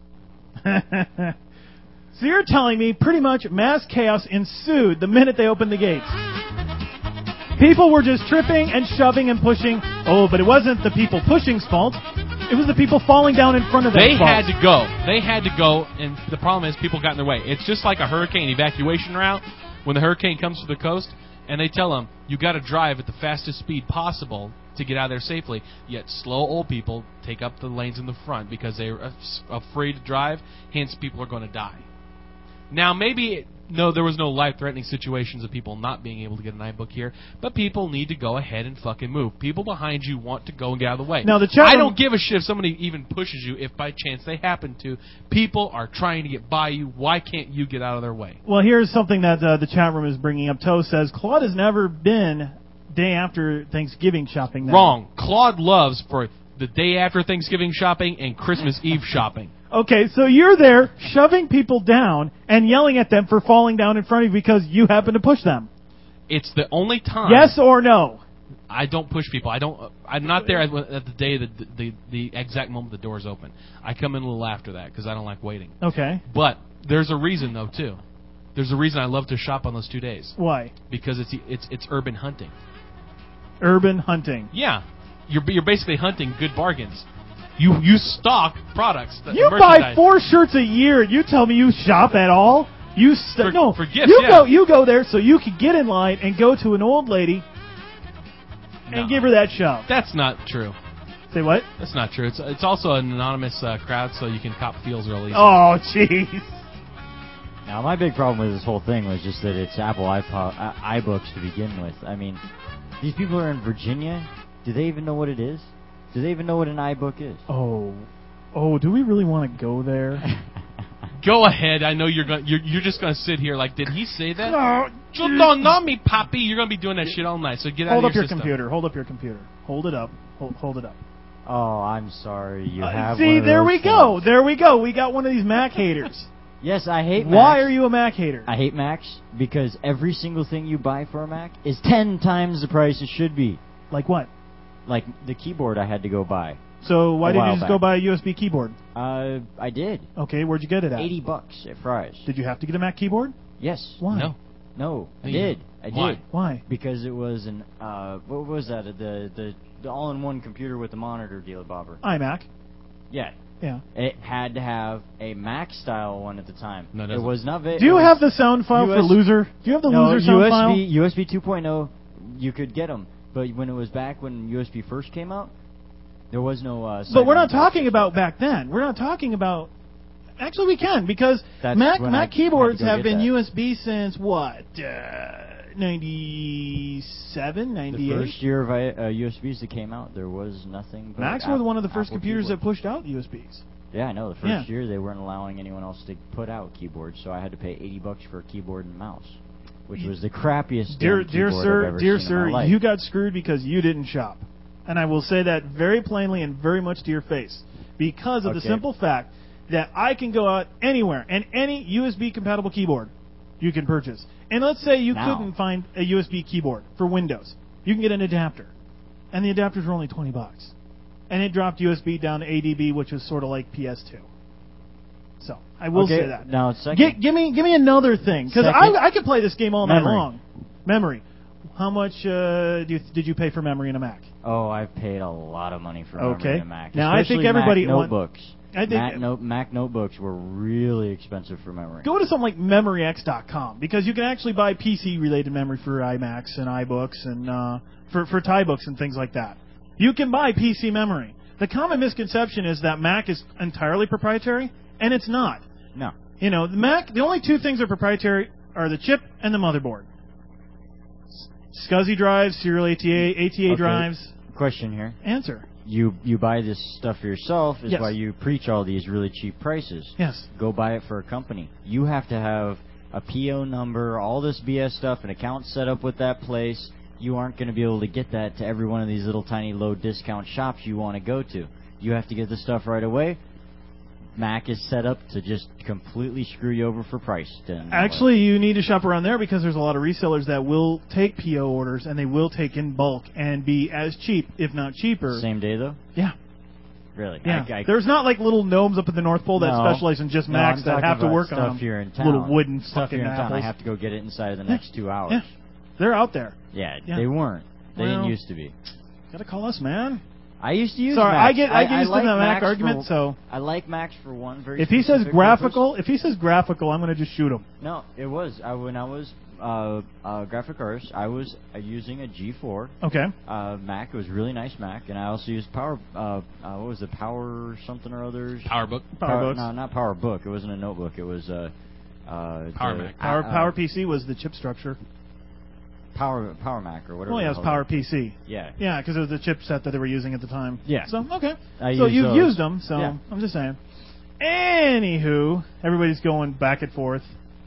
So you're telling me pretty much mass chaos ensued the minute they opened the gates. People were just tripping and shoving and pushing. Oh, but it wasn't the people pushing's fault. It was the people falling down in front of them. They had to go. They had to go, and the problem is people got in their way. It's just like a hurricane evacuation route. When the hurricane comes to the coast, and they tell them, you got to drive at the fastest speed possible to get out of there safely. Yet slow old people take up the lanes in the front because they're af- afraid to drive, hence people are going to die. Now, maybe, no, there was no life-threatening situations of people not being able to get an iBook here, but people need to go ahead and fucking move. People behind you want to go and get out of the way. Now, the chat I room- don't give a shit if somebody even pushes you, if by chance they happen to. People are trying to get by you. Why can't you get out of their way? Well, here's something that uh, the chat room is bringing up. Toe says, Claude has never been day after Thanksgiving shopping. Now. Wrong. Claude loves for the day after Thanksgiving shopping and Christmas Eve shopping. Okay, so you're there shoving people down and yelling at them for falling down in front of you because you happen to push them. It's the only time. Yes or no? I don't push people. I don't. I'm not there at, at the day that the, the the exact moment the doors open. I come in a little after that because I don't like waiting. Okay. But there's a reason though too. There's a reason I love to shop on those two days. Why? Because it's it's it's urban hunting. Urban hunting. Yeah, you're you're basically hunting good bargains. You you stock products. That You merchandise. buy four shirts a year and you tell me you shop at all? You st- For- no for gifts, You yeah. go. You go there so you can get in line and go to an old lady No. and give her that shove. That's not true. Say what? That's not true. It's it's also an anonymous uh, crowd, so you can cop feels real easy. Oh, jeez. Now, my big problem with this whole thing was just that it's Apple iPod, uh, iBooks to begin with. I mean, these people are in Virginia. Do they even know what it is? Do they even know what an iBook is? Oh, oh. Do we really want to go there? Go ahead. I know you're going. You're, you're just going to sit here like, did he say that? No. You don't know me, Poppy. You're going to be doing that shit all night. So get out Hold of up your your system. computer. Hold up your computer. Hold it up. Hold, hold it up. Oh, I'm sorry. You Uh, have see, one of there those we go. things. There we go. We got one of these Mac haters. Yes, I hate Macs. Why are you a Mac hater? I hate Macs because every single thing you buy for a Mac is ten times the price it should be. Like what? Like the keyboard I had to go buy. So why A did you while just back. go buy a U S B keyboard? Uh, I did. Okay, where'd you get it at? Eighty bucks at Fry's. Did you have to get a Mac keyboard? Yes. Why? No. No, I Yeah. did. I Why? did. Why? Because it was an uh, what was that? The the, the all-in-one computer with the monitor dealer bobber. iMac. Yeah. Yeah. It had to have a Mac style one at the time. No, it it doesn't. was not. Va- Do you it have was the sound file for U S loser? Do you have the no, loser sound U S B file? U S B two point oh. You could get them, but when it was back when U S B first came out, there was no. Uh, But we're not sideline talking about back then. We're not talking about. Actually, we can because That's Mac when Mac I keyboards had to go have get been that. U S B since what? Uh, ninety-seven, The ninety-eight. first year of I- uh, U S Bs that came out, there was nothing. But Macs Apple, were one of the first Apple computers that keyboards. pushed out U S Bs. Yeah, I know. The first Yeah. year they weren't allowing anyone else to put out keyboards, so I had to pay eighty bucks for a keyboard and mouse, which was the crappiest Dear, damn dear keyboard sir, I've ever dear seen sir, in my life. you got screwed because you didn't shop, and I will say that very plainly and very much to your face, because of the Okay. simple fact that I can go out anywhere and any U S B compatible keyboard you can purchase. And let's say you Now. couldn't find a U S B keyboard for Windows, you can get an adapter, and the adapters were only twenty bucks, and it dropped U S B down to A D B, which was sort of like P S two. So I will Okay, say that. now second. Gi- give me, give me another thing, because I, Second. I could play this game all night Memory. long. Memory. How much uh, do you, did you pay for memory in a Mac? Oh, I've paid a lot of money for memory Okay. in a Mac. Now, I think especially everybody Mac want- notebooks. I think- Mac, no, Mac notebooks were really expensive for memory. Go to something like memory x dot com because you can actually buy P C-related memory for iMacs and iBooks and uh, for for TiBooks and things like that. You can buy P C memory. The common misconception is that Mac is entirely proprietary, and it's not. No. You know, the Mac. The only two things that are proprietary are the chip and the motherboard. SCSI drives, serial A T A, A T A Okay. drives. Question here. Answer. You you buy this stuff for yourself is Yes. why you preach all these really cheap prices. Yes. Go buy it for a company. You have to have a P O number, all this B S stuff, an account set up with that place. You aren't going to be able to get that to every one of these little tiny low discount shops you want to go to. You have to get the stuff right away. Mac is set up to just completely screw you over for price. Then Actually, you need to shop around there because there's a lot of resellers that will take P O orders and they will take in bulk and be as cheap, if not cheaper. Same day though. Yeah. Really? Yeah. I, I, There's not like little gnomes up in the North Pole that No. specialize in just No, Macs I'm that talking have to about work stuff on them. here in town. Little wooden stuff fucking here in town. I apples. have to go get it inside of the Yeah. next two hours. Yeah. They're out there. Yeah, Yeah. they weren't. They Well, didn't used to be. Gotta call us, man. I used to use Sorry, Macs. I get I get used like to the Mac Macs argument. for, So I like Macs for one very. if he says specific graphical, purpose. if he says graphical, I'm gonna just shoot him. No, it was I, when I was uh, uh, graphic artist. I was uh, using a G four Okay. uh, Mac. It was a really nice Mac, and I also used Power. Uh, uh, what was it? Power something or others. PowerBook. PowerBooks. No, not PowerBook. It wasn't a notebook. It was uh, uh, Power the- Mac. Power uh, Power P C was the chip structure. Power Power Mac or whatever. Oh yeah, it the was hell Power it- P C. Yeah. Yeah, because it was the chipset that they were using at the time. Yeah. So okay. I so used you've those. used them. So Yeah. I'm just saying. Anywho, everybody's going back and forth.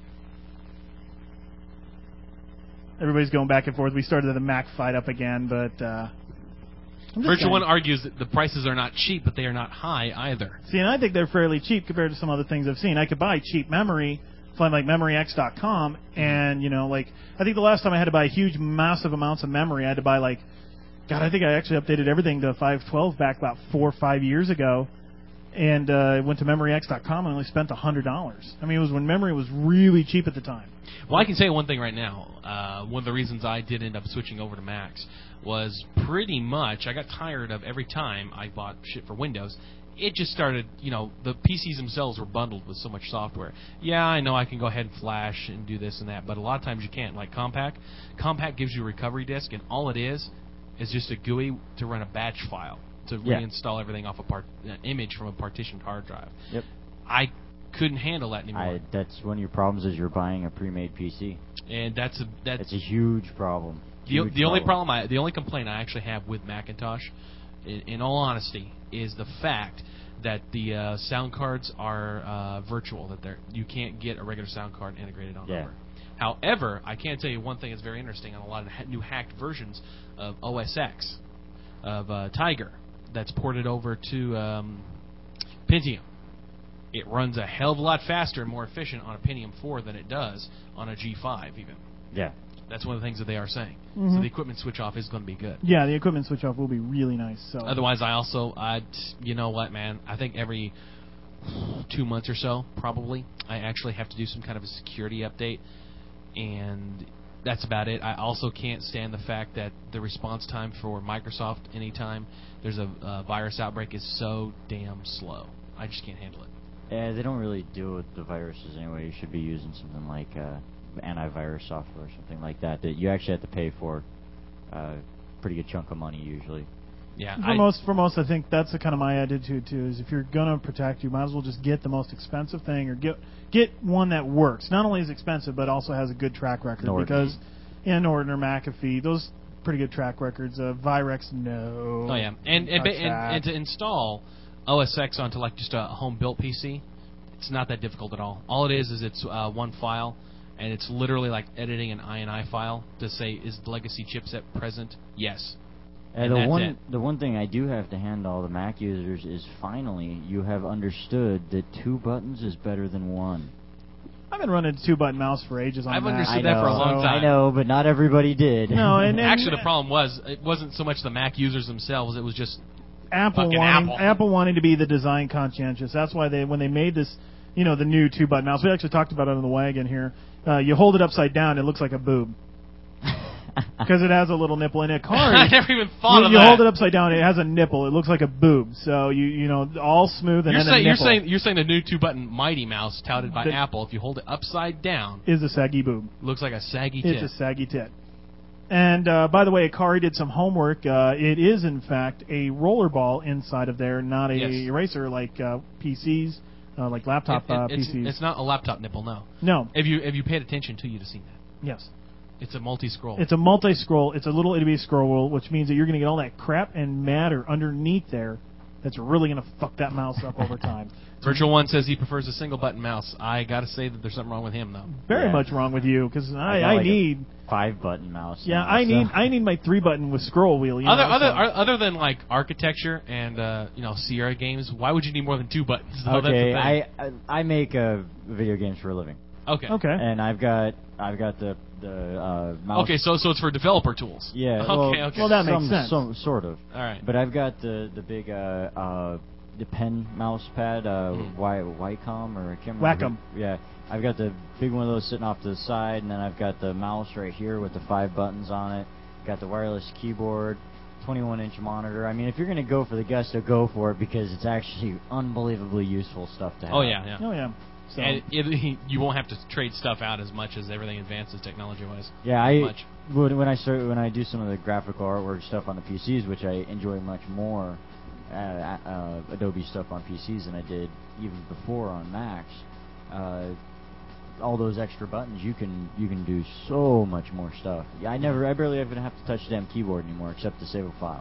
Everybody's going back and forth. We started the Mac fight up again, but uh, I'm just Virtual saying. One argues that the prices are not cheap, but they are not high either. See, and I think they're fairly cheap compared to some other things I've seen. I could buy cheap memory from like memory x dot com, and you know, like I think the last time I had to buy huge, massive amounts of memory, I had to buy like, God, I think I actually updated everything to five twelve back about four or five years ago, and uh, went to memory x dot com and only spent one hundred dollars. I mean, it was when memory was really cheap at the time. Well, I can say one thing right now. Uh, one of the reasons I did end up switching over to Macs was pretty much I got tired of every time I bought shit for Windows. It just started, you know, the P Cs themselves were bundled with so much software. Yeah, I know I can go ahead and flash and do this and that, but a lot of times you can't. Like Compaq, Compaq gives you a recovery disk, and all it is is just a G U I to run a batch file to Yeah. reinstall everything off a part, an image from a partitioned hard drive. Yep. I couldn't handle that anymore. I, that's one of your problems is you're buying a pre-made P C. And that's a that's It's a huge problem. the, Huge the only problem I the only complaint I actually have with Macintosh, in, in all honesty, is the fact that the uh, sound cards are uh, virtual. That they're you can't get a regular sound card integrated on Yeah. over. However, I can tell you one thing that's very interesting on a lot of ha- new hacked versions of O S X, of uh, Tiger, that's ported over to um, Pentium. It runs a hell of a lot faster and more efficient on a Pentium four than it does on a G five even. Yeah. That's one of the things that they are saying. Mhm. So the equipment switch off is going to be good. Yeah, the equipment switch off will be really nice. So Otherwise, I also, I, you know what, man? I think every two months or so, probably, I actually have to do some kind of a security update, and that's about it. I also can't stand the fact that the response time for Microsoft anytime there's a uh, virus outbreak is so damn slow. I just can't handle it. Yeah, they don't really deal with the viruses anyway. You should be using something like uh, antivirus software or something like that that you actually have to pay for a uh, pretty good chunk of money usually. Yeah, For I, most, for most, I think that's the kind of my attitude too. Is if you're gonna protect, you might as well just get the most expensive thing, or get get one that works. Not only is expensive, but also has a good track record. Norton. Because, yeah, Norton or McAfee, those pretty good track records. Uh, Virex, no. oh yeah, and and, Touch and, that. and to install O S X onto like just a home built P C, it's not that difficult at all. All it is is it's uh, one file, and it's literally like editing an I N I file to say, is the legacy chipset present? Yes. Uh, And the that's one it. the one thing I do have to hand all the Mac users is finally you have understood that two buttons is better than one. I've been running a two-button mouse for ages on I've Mac. understood I that know, for a long time. I know, but not everybody did. No, and, and Actually, the problem was it wasn't so much the Mac users themselves; it was just Apple fucking wanting Apple. Apple wanting to be the design conscientious. That's why they when they made this, you know, the new two-button mouse. We actually talked about it on the wagon here. Uh, you hold it upside down, it looks like a boob because it has a little nipple in it. Card, I never even thought you, of you that. hold it upside down, it has a nipple. It looks like a boob. So you you know all smooth and You're then saying a you're nipple saying you're saying the new two-button Mighty Mouse touted by The- Apple, if you hold it upside down, is a saggy boob. looks like a saggy tit. It's a saggy tit. And uh, by the way, Akari did some homework. Uh, it is in fact a roller ball inside of there, not a Yes. eraser like uh, P Cs, uh, like laptop It- it- uh, it's, P Cs. it's not a laptop nipple, no. No. If you if you paid attention to, you'd have seen that. Yes. It's a multi-scroll. It's a multi-scroll. It's a little itty bitty scroll wheel, which means that you're going to get all that crap and matter underneath there. That's really going to fuck that mouse up over time. Virtual One says he prefers a single-button mouse. I got to say that there's something wrong with him, though. Very Yeah. much wrong with you because I, I, got I like a need five button mouse. yeah now, I so- need I need my three button with scroll wheel. You Other know, other so- ar- other than like architecture and uh, you know Sierra games, why would you need more than two buttons? though? That's the Okay, thing. I, I I make uh, video games for a living, okay. okay. and I've got I've got the the uh, mouse. Okay, so so it's for developer tools. Yeah. Okay. well, okay. Well, that makes some, sense. Some sort of. All right. But I've got the the big uh, uh, the pen mouse pad, uh, Mhm. Y Wycom or I can't remember. Wacom. who- Yeah, I've got the big one of those sitting off to the side, and then I've got the mouse right here with the five buttons on it. Got the wireless keyboard, twenty-one inch monitor. I mean, if you're gonna go for the gusto, go for it because it's actually unbelievably useful stuff to have. Oh yeah, yeah. Oh yeah. So And it, you won't have to trade stuff out as much as everything advances technology-wise. Yeah, Not I much. when when I start when I do some of the graphical artwork stuff on the P Cs, which I enjoy much more, uh, uh, Adobe stuff on P Cs than I did even before on Macs. Uh, all those extra buttons, you can you can do so much more stuff. Yeah, I never, I barely even have to touch the damn keyboard anymore, except to save a file.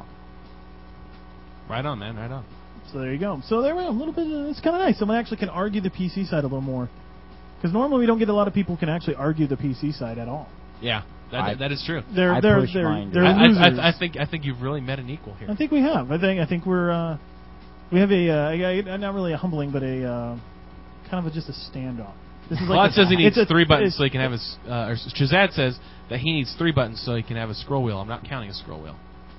Right on, man. Right on. So there you go. So there we go. A little bit. Of, it's kind of nice. Someone actually can argue the P C side a little more, because normally we don't get a lot of people who can actually argue the P C side at all. Yeah, that I- that is true. They're I they're push they're, mine, they're dude. I, losers. I, I, I think I think you've really met an equal here. I think we have. I think I think we're uh, we have a, uh, a, a not really a humbling, but a uh, kind of a, just a standoff. This is Claude like a- says he needs it's a- three buttons it's- so he can have his. Uh, or Shazad says that he needs three buttons so he can have a scroll wheel. I'm not counting a scroll wheel.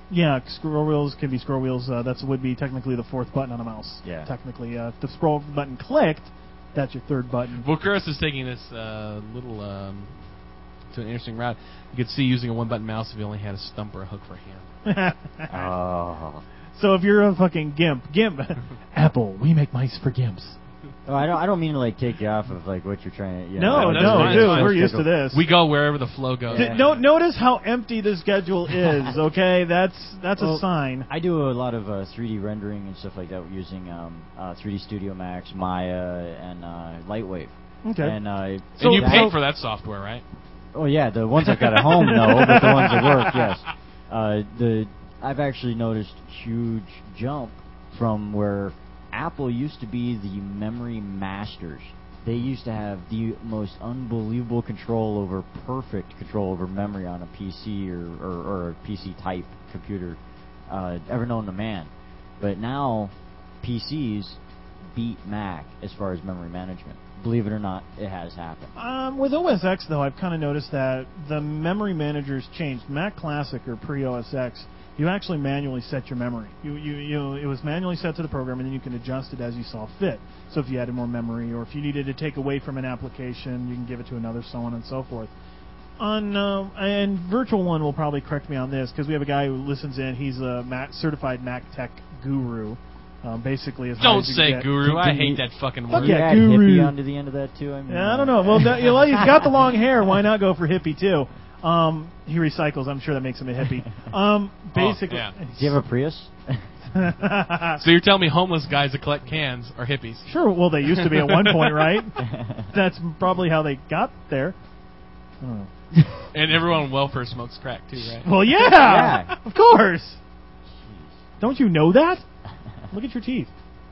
Yeah, scroll wheels can be scroll wheels. Uh, that would be technically the fourth button on a mouse. Yeah. Technically, uh, if the scroll button clicked, that's your third button. Well, Chris is taking this uh, little um, to an interesting route. You could see using a one-button mouse if you only had a stump or a hook for a hand. Oh. So if you're a fucking gimp, gimp, Apple, we make mice for gimps. Oh, I don't. I don't mean to like take you off of like what you're trying to. You No, know, that's no, fine, dude, that's fine. we're used to this. We go wherever the flow goes. D- no, notice how empty the schedule is. Okay, that's that's Well, a sign. I do a lot of uh, three D rendering and stuff like that using um, uh, three D Studio Max, Maya, and uh, Lightwave. Okay. And, uh, and you that- pay for that software, right? Oh yeah, the ones I've got at home, no, but the ones that work, yes. Uh, the I've actually noticed huge jump from where Apple used to be the memory masters. They used to have the most unbelievable control over, perfect control over memory on a P C or, or, or a P C type computer uh, ever known to man. But now P Cs beat Mac as far as memory management. Believe it or not, it has happened. Um, with O S X, though, I've kind of noticed that the memory managers changed. Mac Classic or pre-O S X, you actually manually set your memory. You, you, you, it was manually set to the program, and then you can adjust it as you saw fit. So if you added more memory, or if you needed to take away from an application, you can give it to another, so on and so forth. On uh, and Virtual One will probably correct me on this because we have a guy who listens in. He's a Mac, certified Mac tech guru. Um, basically, as high Don't as you say get. guru. I Can hate you- that fucking Fuck word. You yeah, add guru. hippie onto the end of that too. I mean, Yeah, I don't know. Well, that, you know, he's got the long hair. Why not go for hippie too? Um, he recycles. I'm sure that makes him a hippie. Um, basically, Oh, yeah. Do you have a Prius? So you're telling me homeless guys that collect cans are hippies? Sure. Well, they used to be at one point, right? That's probably how they got there. I don't know. And everyone on welfare smokes crack too, right? Well, yeah, Yeah. of course. Don't you know that? Look at your teeth.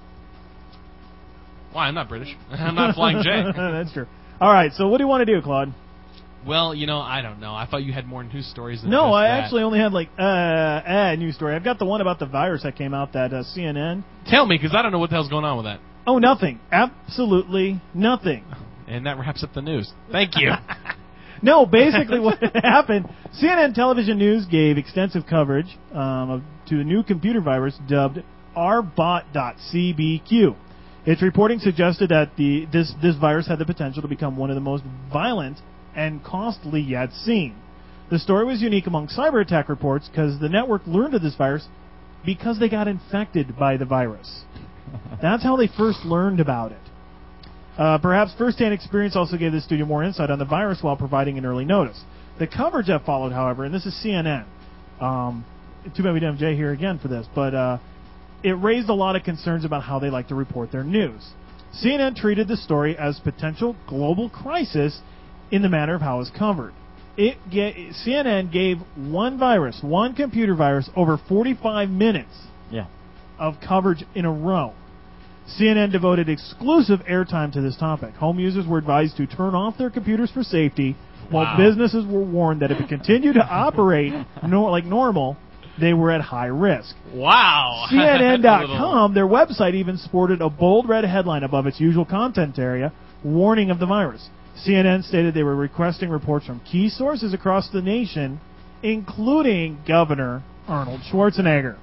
Why? I'm not British. I'm not Flying J. That's true. All right. So what do you want to do, Claude? Well, you know, I don't know. I thought you had more news stories than No, just I that. actually only had like uh, a news story. I've got the one about the virus that came out that uh, C N N. Tell me, because I don't know what the hell's going on with that. Oh, nothing. Absolutely nothing. And that wraps up the news. Thank you. No, basically what happened, C N N Television News gave extensive coverage um, of, to a new computer virus dubbed R bot dot C B Q. Its reporting suggested that the this, this virus had the potential to become one of the most violent and costly yet seen. The story was unique among cyber attack reports because the network learned of this virus because they got infected by the virus. That's how they first learned about it. Uh, perhaps first-hand experience also gave the studio more insight on the virus while providing an early notice. The coverage that followed, however, and this is C N N. Um, too bad we didn't have Jay here again for this, but uh, it raised a lot of concerns about how they like to report their news. C N N treated the story as potential global crisis in the manner of how it was covered. It ga- C N N gave one virus, one computer virus, over forty-five minutes Yeah. of coverage in a row. C N N devoted exclusive airtime to this topic. Home users were advised to turn off their computers for safety, while Wow. businesses were warned that if it continued to operate nor- like normal, they were at high risk. Wow. C N N That's dot a com, their website, even sported a bold red headline above its usual content area, warning of the virus. C N N stated they were requesting reports from key sources across the nation, including Governor Arnold Schwarzenegger.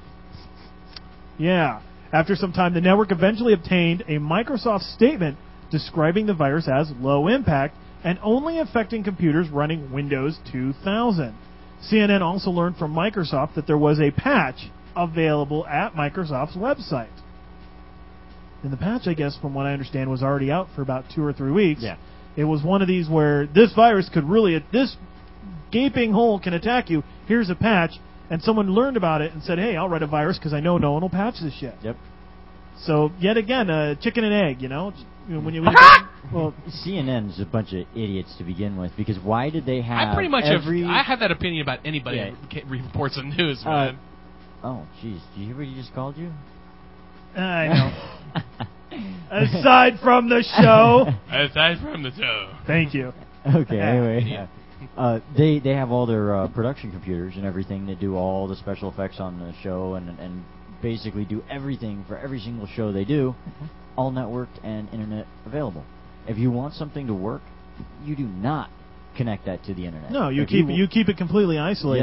Yeah. After some time, the network eventually obtained a Microsoft statement describing the virus as low impact and only affecting computers running Windows two thousand. C N N also learned from Microsoft that there was a patch available at Microsoft's website. And the patch, I guess, from what I understand, was already out for about two or three weeks. Yeah. It was one of these where this virus could really, this gaping hole can attack you. Here's a patch. And someone learned about it and said, hey, I'll write a virus because I know no one will patch this shit. Yep. So, yet again, uh, chicken and egg, you know? You know, when you, when you well, C N N is a bunch of idiots to begin with because why did they have I pretty much every... have, I have that opinion about anybody Yeah. who ca- reports the news, Uh, man. Oh, jeez. Did you hear what he just called you? I know. Aside from the show. Aside from the show. Thank you. Okay, anyway. Uh, they they have all their uh, production computers and everything that do all the special effects on the show and and basically do everything for every single show they do, all networked and internet available. If you want something to work, you do not connect that to the internet. No, you If keep you, you keep it completely isolated. Yes.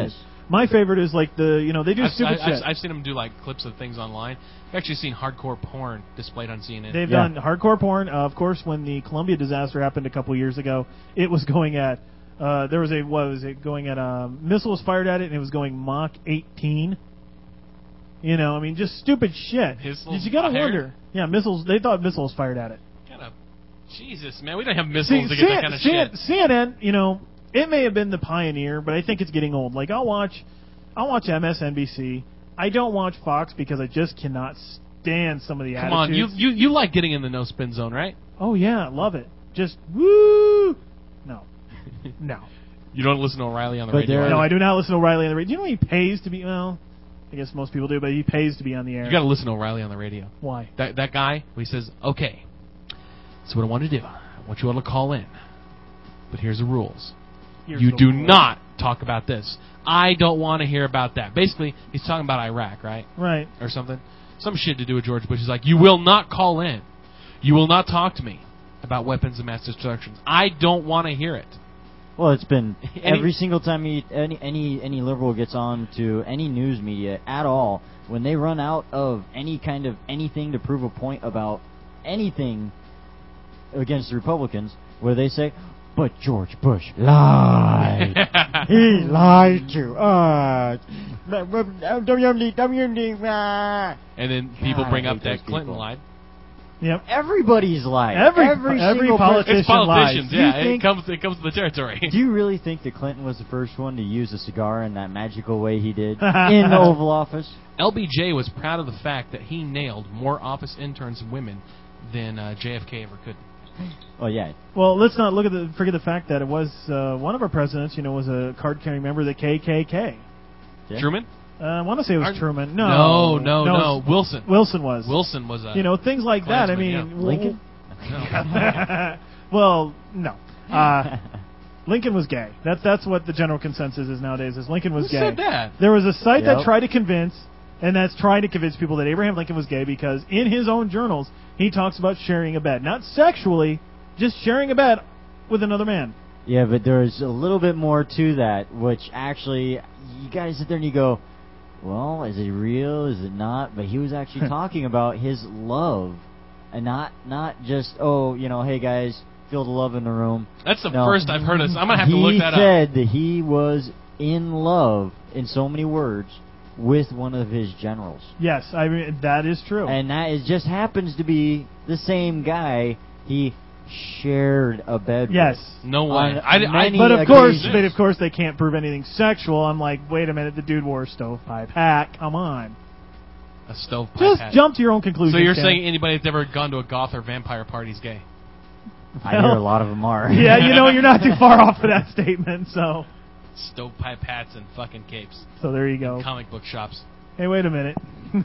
My favorite is like the, you know, they do I've, stupid I, shit. I've, I've seen them do like clips of things online. I've actually seen hardcore porn displayed on C N N. They've Yeah. done hardcore porn. Uh, of course, when the Columbia disaster happened a couple years ago, it was going at, uh, there was a, what was it, going at, um, missile was fired at it, and it was going Mach eighteen. You know, I mean, just stupid shit. Missiles You gotta fired? wonder. Yeah, missiles, they thought missiles fired at it. Kind of, Jesus, man, we don't have missiles See, to get C- that kind of C- shit. C N N, you know, it may have been the pioneer, but I think it's getting old. Like, I'll watch, I'll watch M S N B C. I don't watch Fox because I just cannot stand some of the Come on, attitudes. you, you you like getting in the no spin zone, right? Oh yeah, love it. Just woo. No, no, You don't listen to O'Reilly on the But radio. there- no. I do not listen to O'Reilly on the radio. Do you know he pays to be? Well, I guess most people do, but he pays to be on the air. You got to listen to O'Reilly on the radio. Why? That that guy, he says, okay, so what I want to do, I want you all to call in, but here's the rules. Here's you the do rule. not talk about this. I don't want to hear about that. Basically, he's talking about Iraq, right? Right. Or something. Some shit to do with George Bush. He's like, you will not call in. You will not talk to me about weapons of mass destruction. I don't want to hear it. Well, it's been Any- every single time he, any any any liberal gets on to any news media at all, when they run out of any kind of anything to prove a point about anything against the Republicans, where they say, "But George Bush lied. He lied to us." W M D, W M D. ah." And then people God, bring I up hate that those Clinton people. lied. Yep. Everybody's lying. Every- every every single politician It's politicians, lies. Do you yeah. It think- comes it comes to the territory. Do you really think that Clinton was the first one to use a cigar in that magical way he did in the Oval Office? L B J was proud of the fact that he nailed more office interns and women than uh, J F K ever could. Oh yeah. Well, let's not look at the forget the fact that it was uh, one of our presidents. You know, was a card-carrying member of the K K K. Yeah. Truman? Uh, I want to say it was Are- Truman. No, No, no, no. it's- Wilson. Wilson was. Wilson was a. You know, things like that. I Klansman, mean, yeah. w- Lincoln? No. well, no. Uh, Lincoln was gay. That's that's what the general consensus is nowadays. Is Lincoln was Who gay? said that? There was a site that Yep. tried to convince, and that's trying to convince people that Abraham Lincoln was gay because in his own journals he talks about sharing a bed, not sexually, just sharing a bed with another man. Yeah, but there's a little bit more to that, which actually, you guys sit there and you go, well, is it real? Is it not? But he was actually talking about his love, and not not just, oh, you know, hey guys, feel the love in the room. That's the No. first I've heard of. I'm gonna have to he look that up. said that he was in love, in so many words, with one of his generals. Yes, I mean that is true. And that is just happens to be the same guy he shared a bed Yes. with. No way. On I, I, many But of course, occasions. but of course, they can't prove anything sexual. I'm like, wait a minute, the dude wore a stovepipe hat. Come on, a stovepipe just hat. jump to your own conclusion. So you're Ken. saying anybody that's ever gone to a goth or vampire party is gay? I hear a lot of them are. Yeah, you know, you're not too far off of that statement. So, Stovepipe hats and fucking capes. so there you go. Comic book shops. Hey, wait a minute.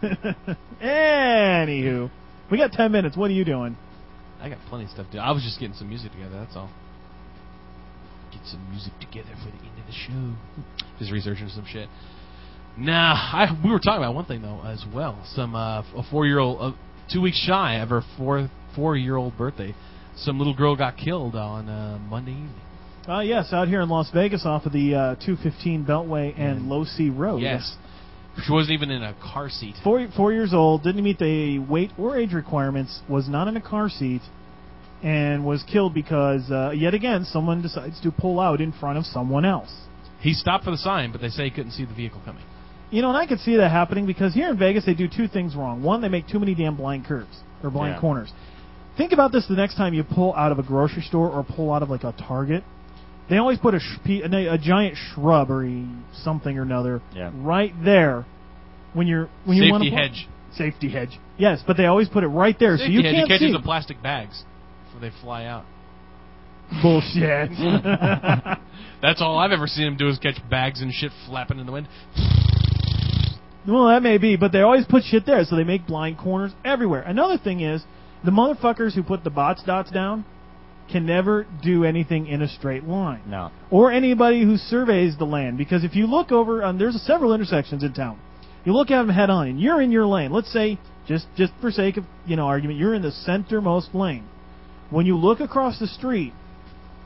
Anywho, we got ten minutes. What are you doing? I got plenty of stuff to do. I was just getting some music together, that's all. Get some music together for the end of the show. Just researching some shit. Nah, I, we were talking about one thing, though, as well. Some uh, a four-year-old, uh, two weeks shy of her four, four-year-old birthday, some little girl got killed on uh, Monday evening. Uh, yes, out here in Las Vegas off of the uh, two fifteen Beltway and Low C Road. Yes. She wasn't even in a car seat. Four, four years old, didn't meet the weight or age requirements, was not in a car seat, and was killed because, uh, yet again, someone decides to pull out in front of someone else. He stopped for the sign, but they say he couldn't see the vehicle coming. You know, and I could see that happening because here in Vegas they do two things wrong. One, they make too many damn blind curves or blind Yeah. corners. Think about this the next time you pull out of a grocery store or pull out of like a Target. They always put a, sh- pe- a, a giant shrubbery something or another Yeah. right there when you're when you want to Safety hedge. Safety hedge. Yes, but they always put it right there Safety so you hedge. can't It catches see. the plastic bags before they fly out. Bullshit. That's all I've ever seen him do is catch bags and shit flapping in the wind. Well, that may be, but they always put shit there, so they make blind corners everywhere. Another thing is, the motherfuckers who put the bots dots down can never do anything in a straight line. No. Or anybody who surveys the land, because if you look over, um, there's several intersections in town. You look at them head on, and you're in your lane. Let's say, just just for sake of you know argument, you're in the centermost lane. When you look across the street,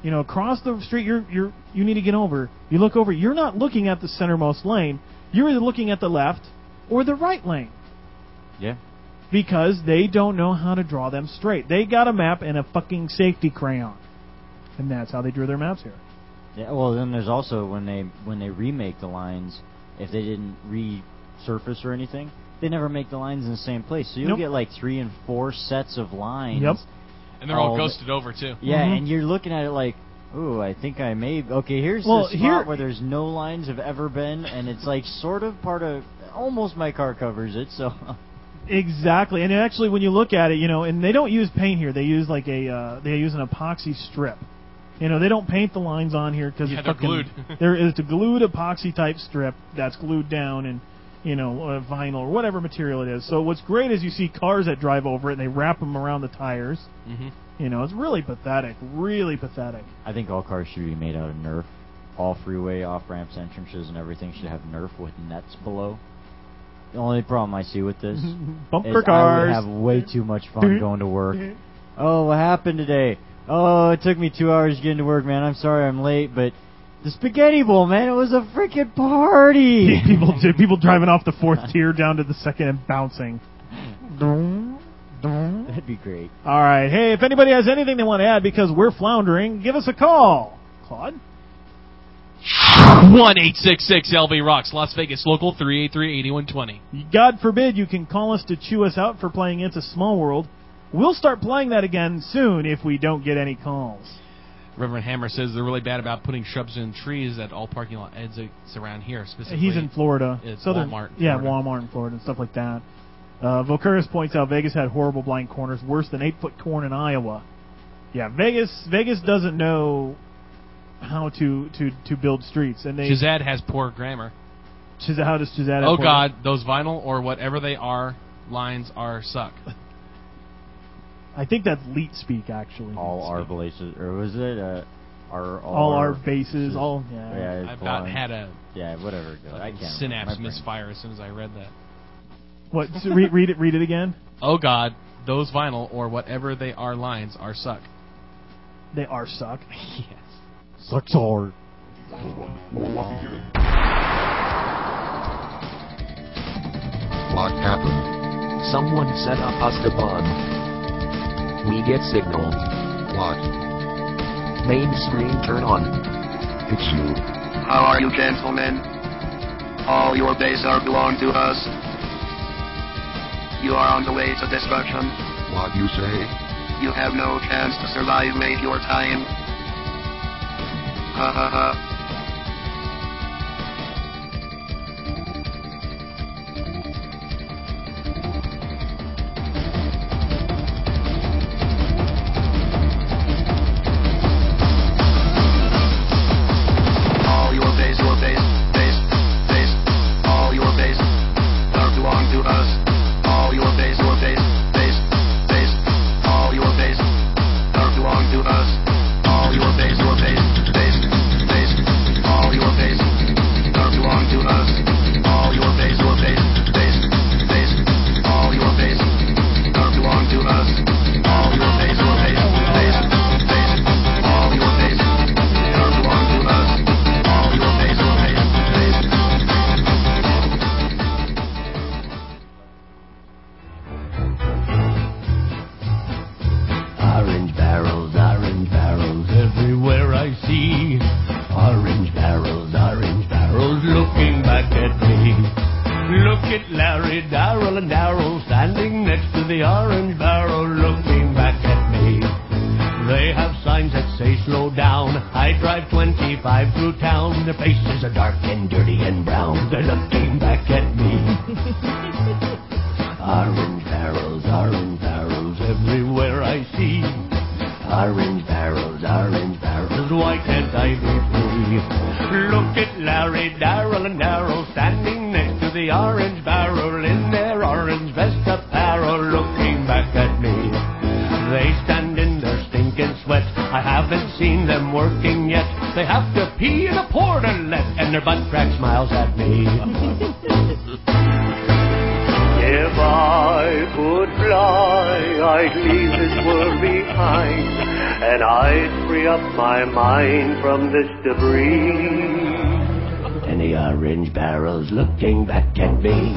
You know, across the street, you're you're you need to get over. You look over. You're not looking at the centermost lane. You're either looking at the left or the right lane. Yeah. Because they don't know how to draw them straight. They got a map and a fucking safety crayon, and that's how they drew their maps here. Yeah. Well, then there's also when they when they remake the lines, if they didn't resurface or anything, they never make the lines in the same place. So you'll Nope. get like three and four sets of lines. Yep. And they're all, all ghosted over, too. Yeah, Mhm. and you're looking at it like, ooh, I think I may... Okay, here's Well, the spot here- where there's no lines have ever been, and it's like sort of part of... Almost my car covers it, so... Exactly, and actually, when you look at it, you know, and they don't use paint here. They use like a uh, they use an epoxy strip. You know, they don't paint the lines on here because Yeah, it's they're fucking, glued. there is a glued epoxy type strip that's glued down in, you know, uh, vinyl or whatever material it is. So what's great is you see cars that drive over it and they wrap them around the tires. Mm-hmm. You know, it's really pathetic, really pathetic. I think all cars should be made out of Nerf. All freeway, off-ramps, entrances, and everything should have Nerf with nets below. The only problem I see with this Bumper is I cars. would have way too much fun going to work. Oh, what happened today? Oh, it took me two hours to get into work, man. I'm sorry I'm late, but the Spaghetti Bowl, man, it was a freaking party. people people driving off the fourth tier down to the second and bouncing. That'd be great. All right. Hey, if anybody has anything they want to add because we're floundering, give us a call. Claude? one eight six six L V Rocks, Las Vegas, local three eight three, eight one two zero. God forbid you can call us to chew us out for playing It's a Small World. We'll start playing that again soon if we don't get any calls. Reverend Hammer says they're really bad about putting shrubs and trees at all parking lot exits around here, specifically. He's in Florida. It's Southern, Walmart in Yeah, Florida. Walmart in Florida and stuff like that. Uh, Vocuris points out Vegas had horrible blind corners, worse than eight-foot corn in Iowa. Yeah, Vegas Vegas doesn't know how to, to, to build streets. And they Shazad has poor grammar. Shaz- how does Shazad have Oh, poor- God, those vinyl or whatever they are lines are suck. I think that's Leet speak, actually. All our places, or was it uh, our all, All our our bases, all yeah. Yeah, I it's about fine. had a yeah, whatever. it goes. I can't. synapse my brain. misfire as soon as I read that. What? So read, read it. Read it again. Oh, God, those vinyl or whatever they are lines are suck. They are suck. Yes. Sucks hard. What happened? Someone set up us the bomb. We get signal. What? Main screen turn on. It's you. How are you, gentlemen? All your base are belong to us. You are on the way to destruction. What you say? You have no chance to survive, make your time. Ha ha ha. All your base, your base, base, base. All your base are belong to us. All your base, your base, base, base. All your base are belong to us. All your base, your base, base, base. All your base are belong to us. All your base, your base, base, base. All your base are belong to us. All your base, your base, base, base. All your base are belong to us. All your base, your base, base. Orange barrels, orange barrels, everywhere I see. Orange barrels, orange barrels, looking back at me. Look at Larry, Darrell, and Darrell standing next to the orange barrel, looking back at me. They have signs that say slow down. I drive twenty-five through town. Their faces are dark and dirty and brown. They're looking back at me. Orange barrels, orange barrels, everywhere I see. Orange barrels, orange barrels, why can't I be free? Look at Larry, Darrell, and Darrell standing next to the orange barrel in their orange vest apparel, looking back at me. They stand in their stinking sweat. I haven't seen them working yet. They have to pee in a portalet, and their butt crack smiles at me. Yeah, If I could fly, I'd leave this world behind, and I'd free up my mind from this debris. Any orange barrels looking back at me?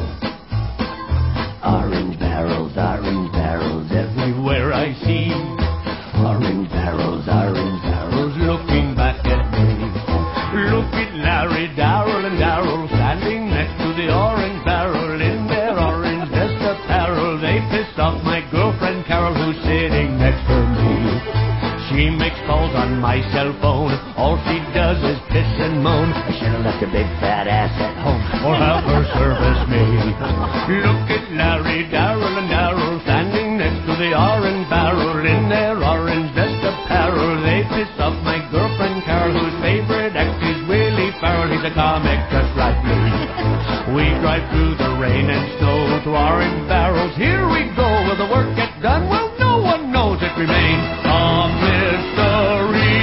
Orange barrels, orange barrels everywhere I see. Orange barrels, orange barrels looking back at me. Look at Larry, Darrell, and Darrell standing next to the orange barrel in their orange vest apparel. They pissed off my girlfriend Carol, who's sitting next to me. She makes calls on my cell phone. All she does is piss and moan. I should have left a big fat ass at home or have her service me. Look at Larry, Darrell, and Darrell standing next to the orange barrel in their orange vest apparel. They piss off my girlfriend Carol, whose favorite act is Willie Farrell. He's a comic just like me. We drive through the rain and snow to orange barrels. Here we go. Will the work get done? Well, no one knows. It remains a mystery.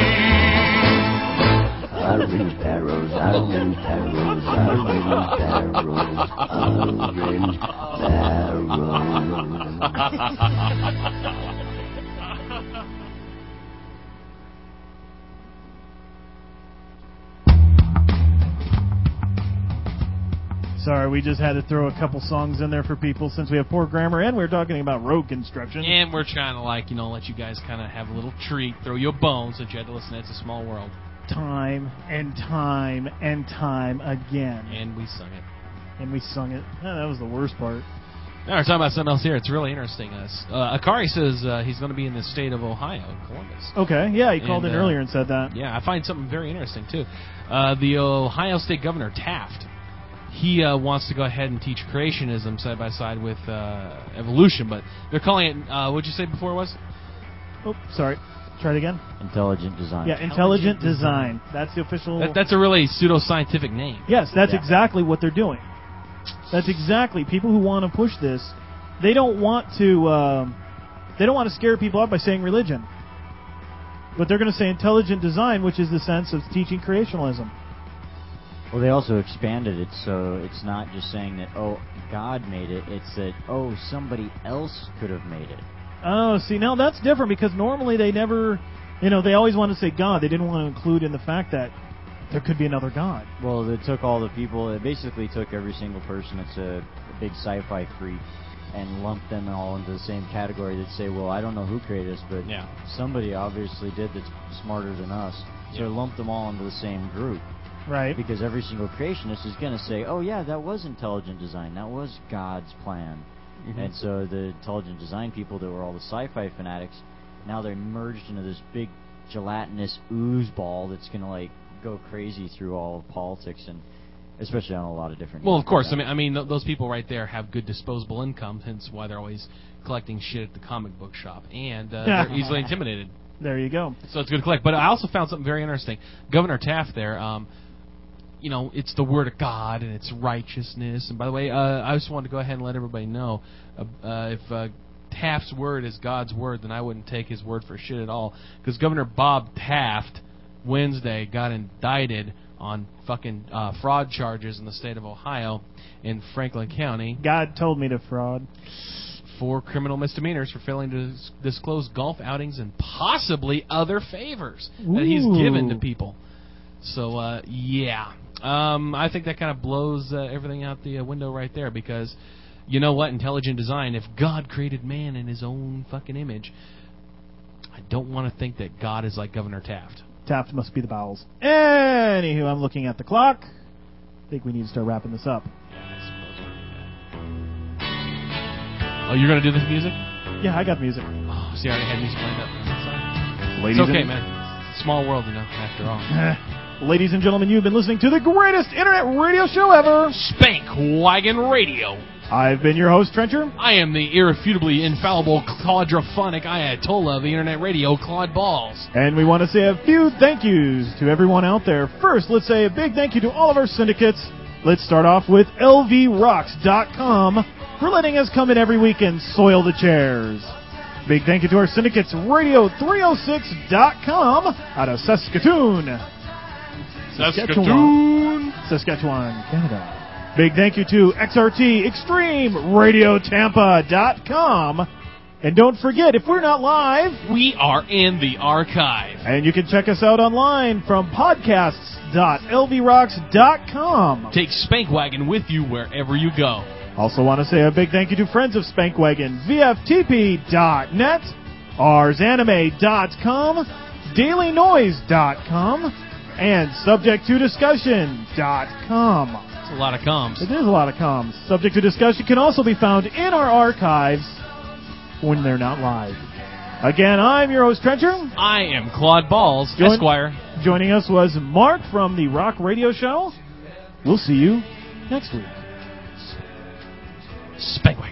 Orange barrels, orange barrels, orange barrels, orange barrels. Sorry, we just had to throw a couple songs in there for people since we have poor grammar, and we're talking about road construction. And we're trying to, like, you know, let you guys kind of have a little treat, throw you a bone since you had to listen to It's a Small World. Time and time and time again. And we sung it. And we sung it. Oh, that was the worst part. Now we're talking about something else here. It's really interesting. Uh, uh, Akari says uh, he's going to be in the state of Ohio, Columbus. Okay, yeah, he called and, in uh, earlier and said that. Yeah, I find something very interesting, too. Uh, the Ohio State Governor, Taft, he uh, wants to go ahead and teach creationism side by side with uh, evolution, but they're calling it, uh, what did you say before it was? Oh, sorry. Try it again. Intelligent design. Yeah, intelligent, intelligent design. design. That's the official... That, that's a really pseudo-scientific name. Yes, that's yeah. exactly what they're doing. That's exactly. People who want to push this, they don't want to... Um, they don't want to scare people out by saying religion. But they're going to say intelligent design, which is the sense of teaching creationism. Well, they also expanded it, so it's not just saying that, oh, God made it. It's that, oh, somebody else could have made it. Oh, see, now that's different because normally they never, you know, they always want to say God. They didn't want to include in the fact that there could be another God. Well, they took all the people, it basically took every single person that's a, a big sci-fi freak and lumped them all into the same category. They'd say, well, I don't know who created us, but yeah. somebody obviously did that's smarter than us. So yeah. lumped them all into the same group. Right. Because every single creationist is going to say, oh, yeah, that was intelligent design. That was God's plan. Mm-hmm. And so the intelligent design people that were all the sci-fi fanatics, now they're merged into this big gelatinous ooze ball that's going to, like, go crazy through all of politics, and especially on a lot of different... Well, of course. I mean, I mean, th- those people right there have good disposable income, hence why they're always collecting shit at the comic book shop. And uh, they're easily intimidated. There you go. So it's good to collect. But I also found something very interesting. Governor Taft there... Um, You know, it's the word of God, and it's righteousness. And by the way, uh, I just wanted to go ahead and let everybody know, uh, uh, if uh, Taft's word is God's word, then I wouldn't take his word for shit at all. Because Governor Bob Taft, Wednesday, got indicted on fucking uh, fraud charges in the state of Ohio in Franklin County. God told me to fraud. For criminal misdemeanors for failing to dis- disclose golf outings and possibly other favors Ooh. that he's given to people. So, uh, yeah. Um, I think that kind of blows uh, everything out the uh, window right there because, you know what, intelligent design, if God created man in his own fucking image, I don't want to think that God is like Governor Taft. Taft must be the bowels. Anywho, I'm looking at the clock. I think we need to start wrapping this up. Yeah, I suppose we'll do that. Oh, you're going to do this music? Yeah, I got music. Oh, see, I already had music lined up. Sorry. Ladies it's okay, and man. Small world, you know, after all. Ladies and gentlemen, you've been listening to the greatest internet radio show ever, Spank Wagon Radio. I've been your host, Trencher. I am the irrefutably infallible quadraphonic Ayatollah of the internet radio, Claude Balls. And we want to say a few thank yous to everyone out there. First, let's say a big thank you to all of our syndicates. Let's start off with L V rocks dot com for letting us come in every week and soil the chairs. Big thank you to our syndicates, radio three oh six dot com out of Saskatoon. Saskatoon, Saskatchewan, Canada. Big thank you to X R T Extreme Radio Tampa dot com. And don't forget, if we're not live, we are in the archive. And you can check us out online from podcasts dot l v rocks dot com. Take Spankwagon with you wherever you go. Also want to say a big thank you to friends of Spankwagon, V F T P dot net, ars anime dot com, daily noise dot com, and subject to discussion dot com. It's a lot of comms. It is a lot of comms. Subject to discussion can also be found in our archives when they're not live. Again, I'm your host, Trencher. I am Claude Balls, Join- Esquire. Joining us was Mark from the Rock Radio Show. We'll see you next week. Spank.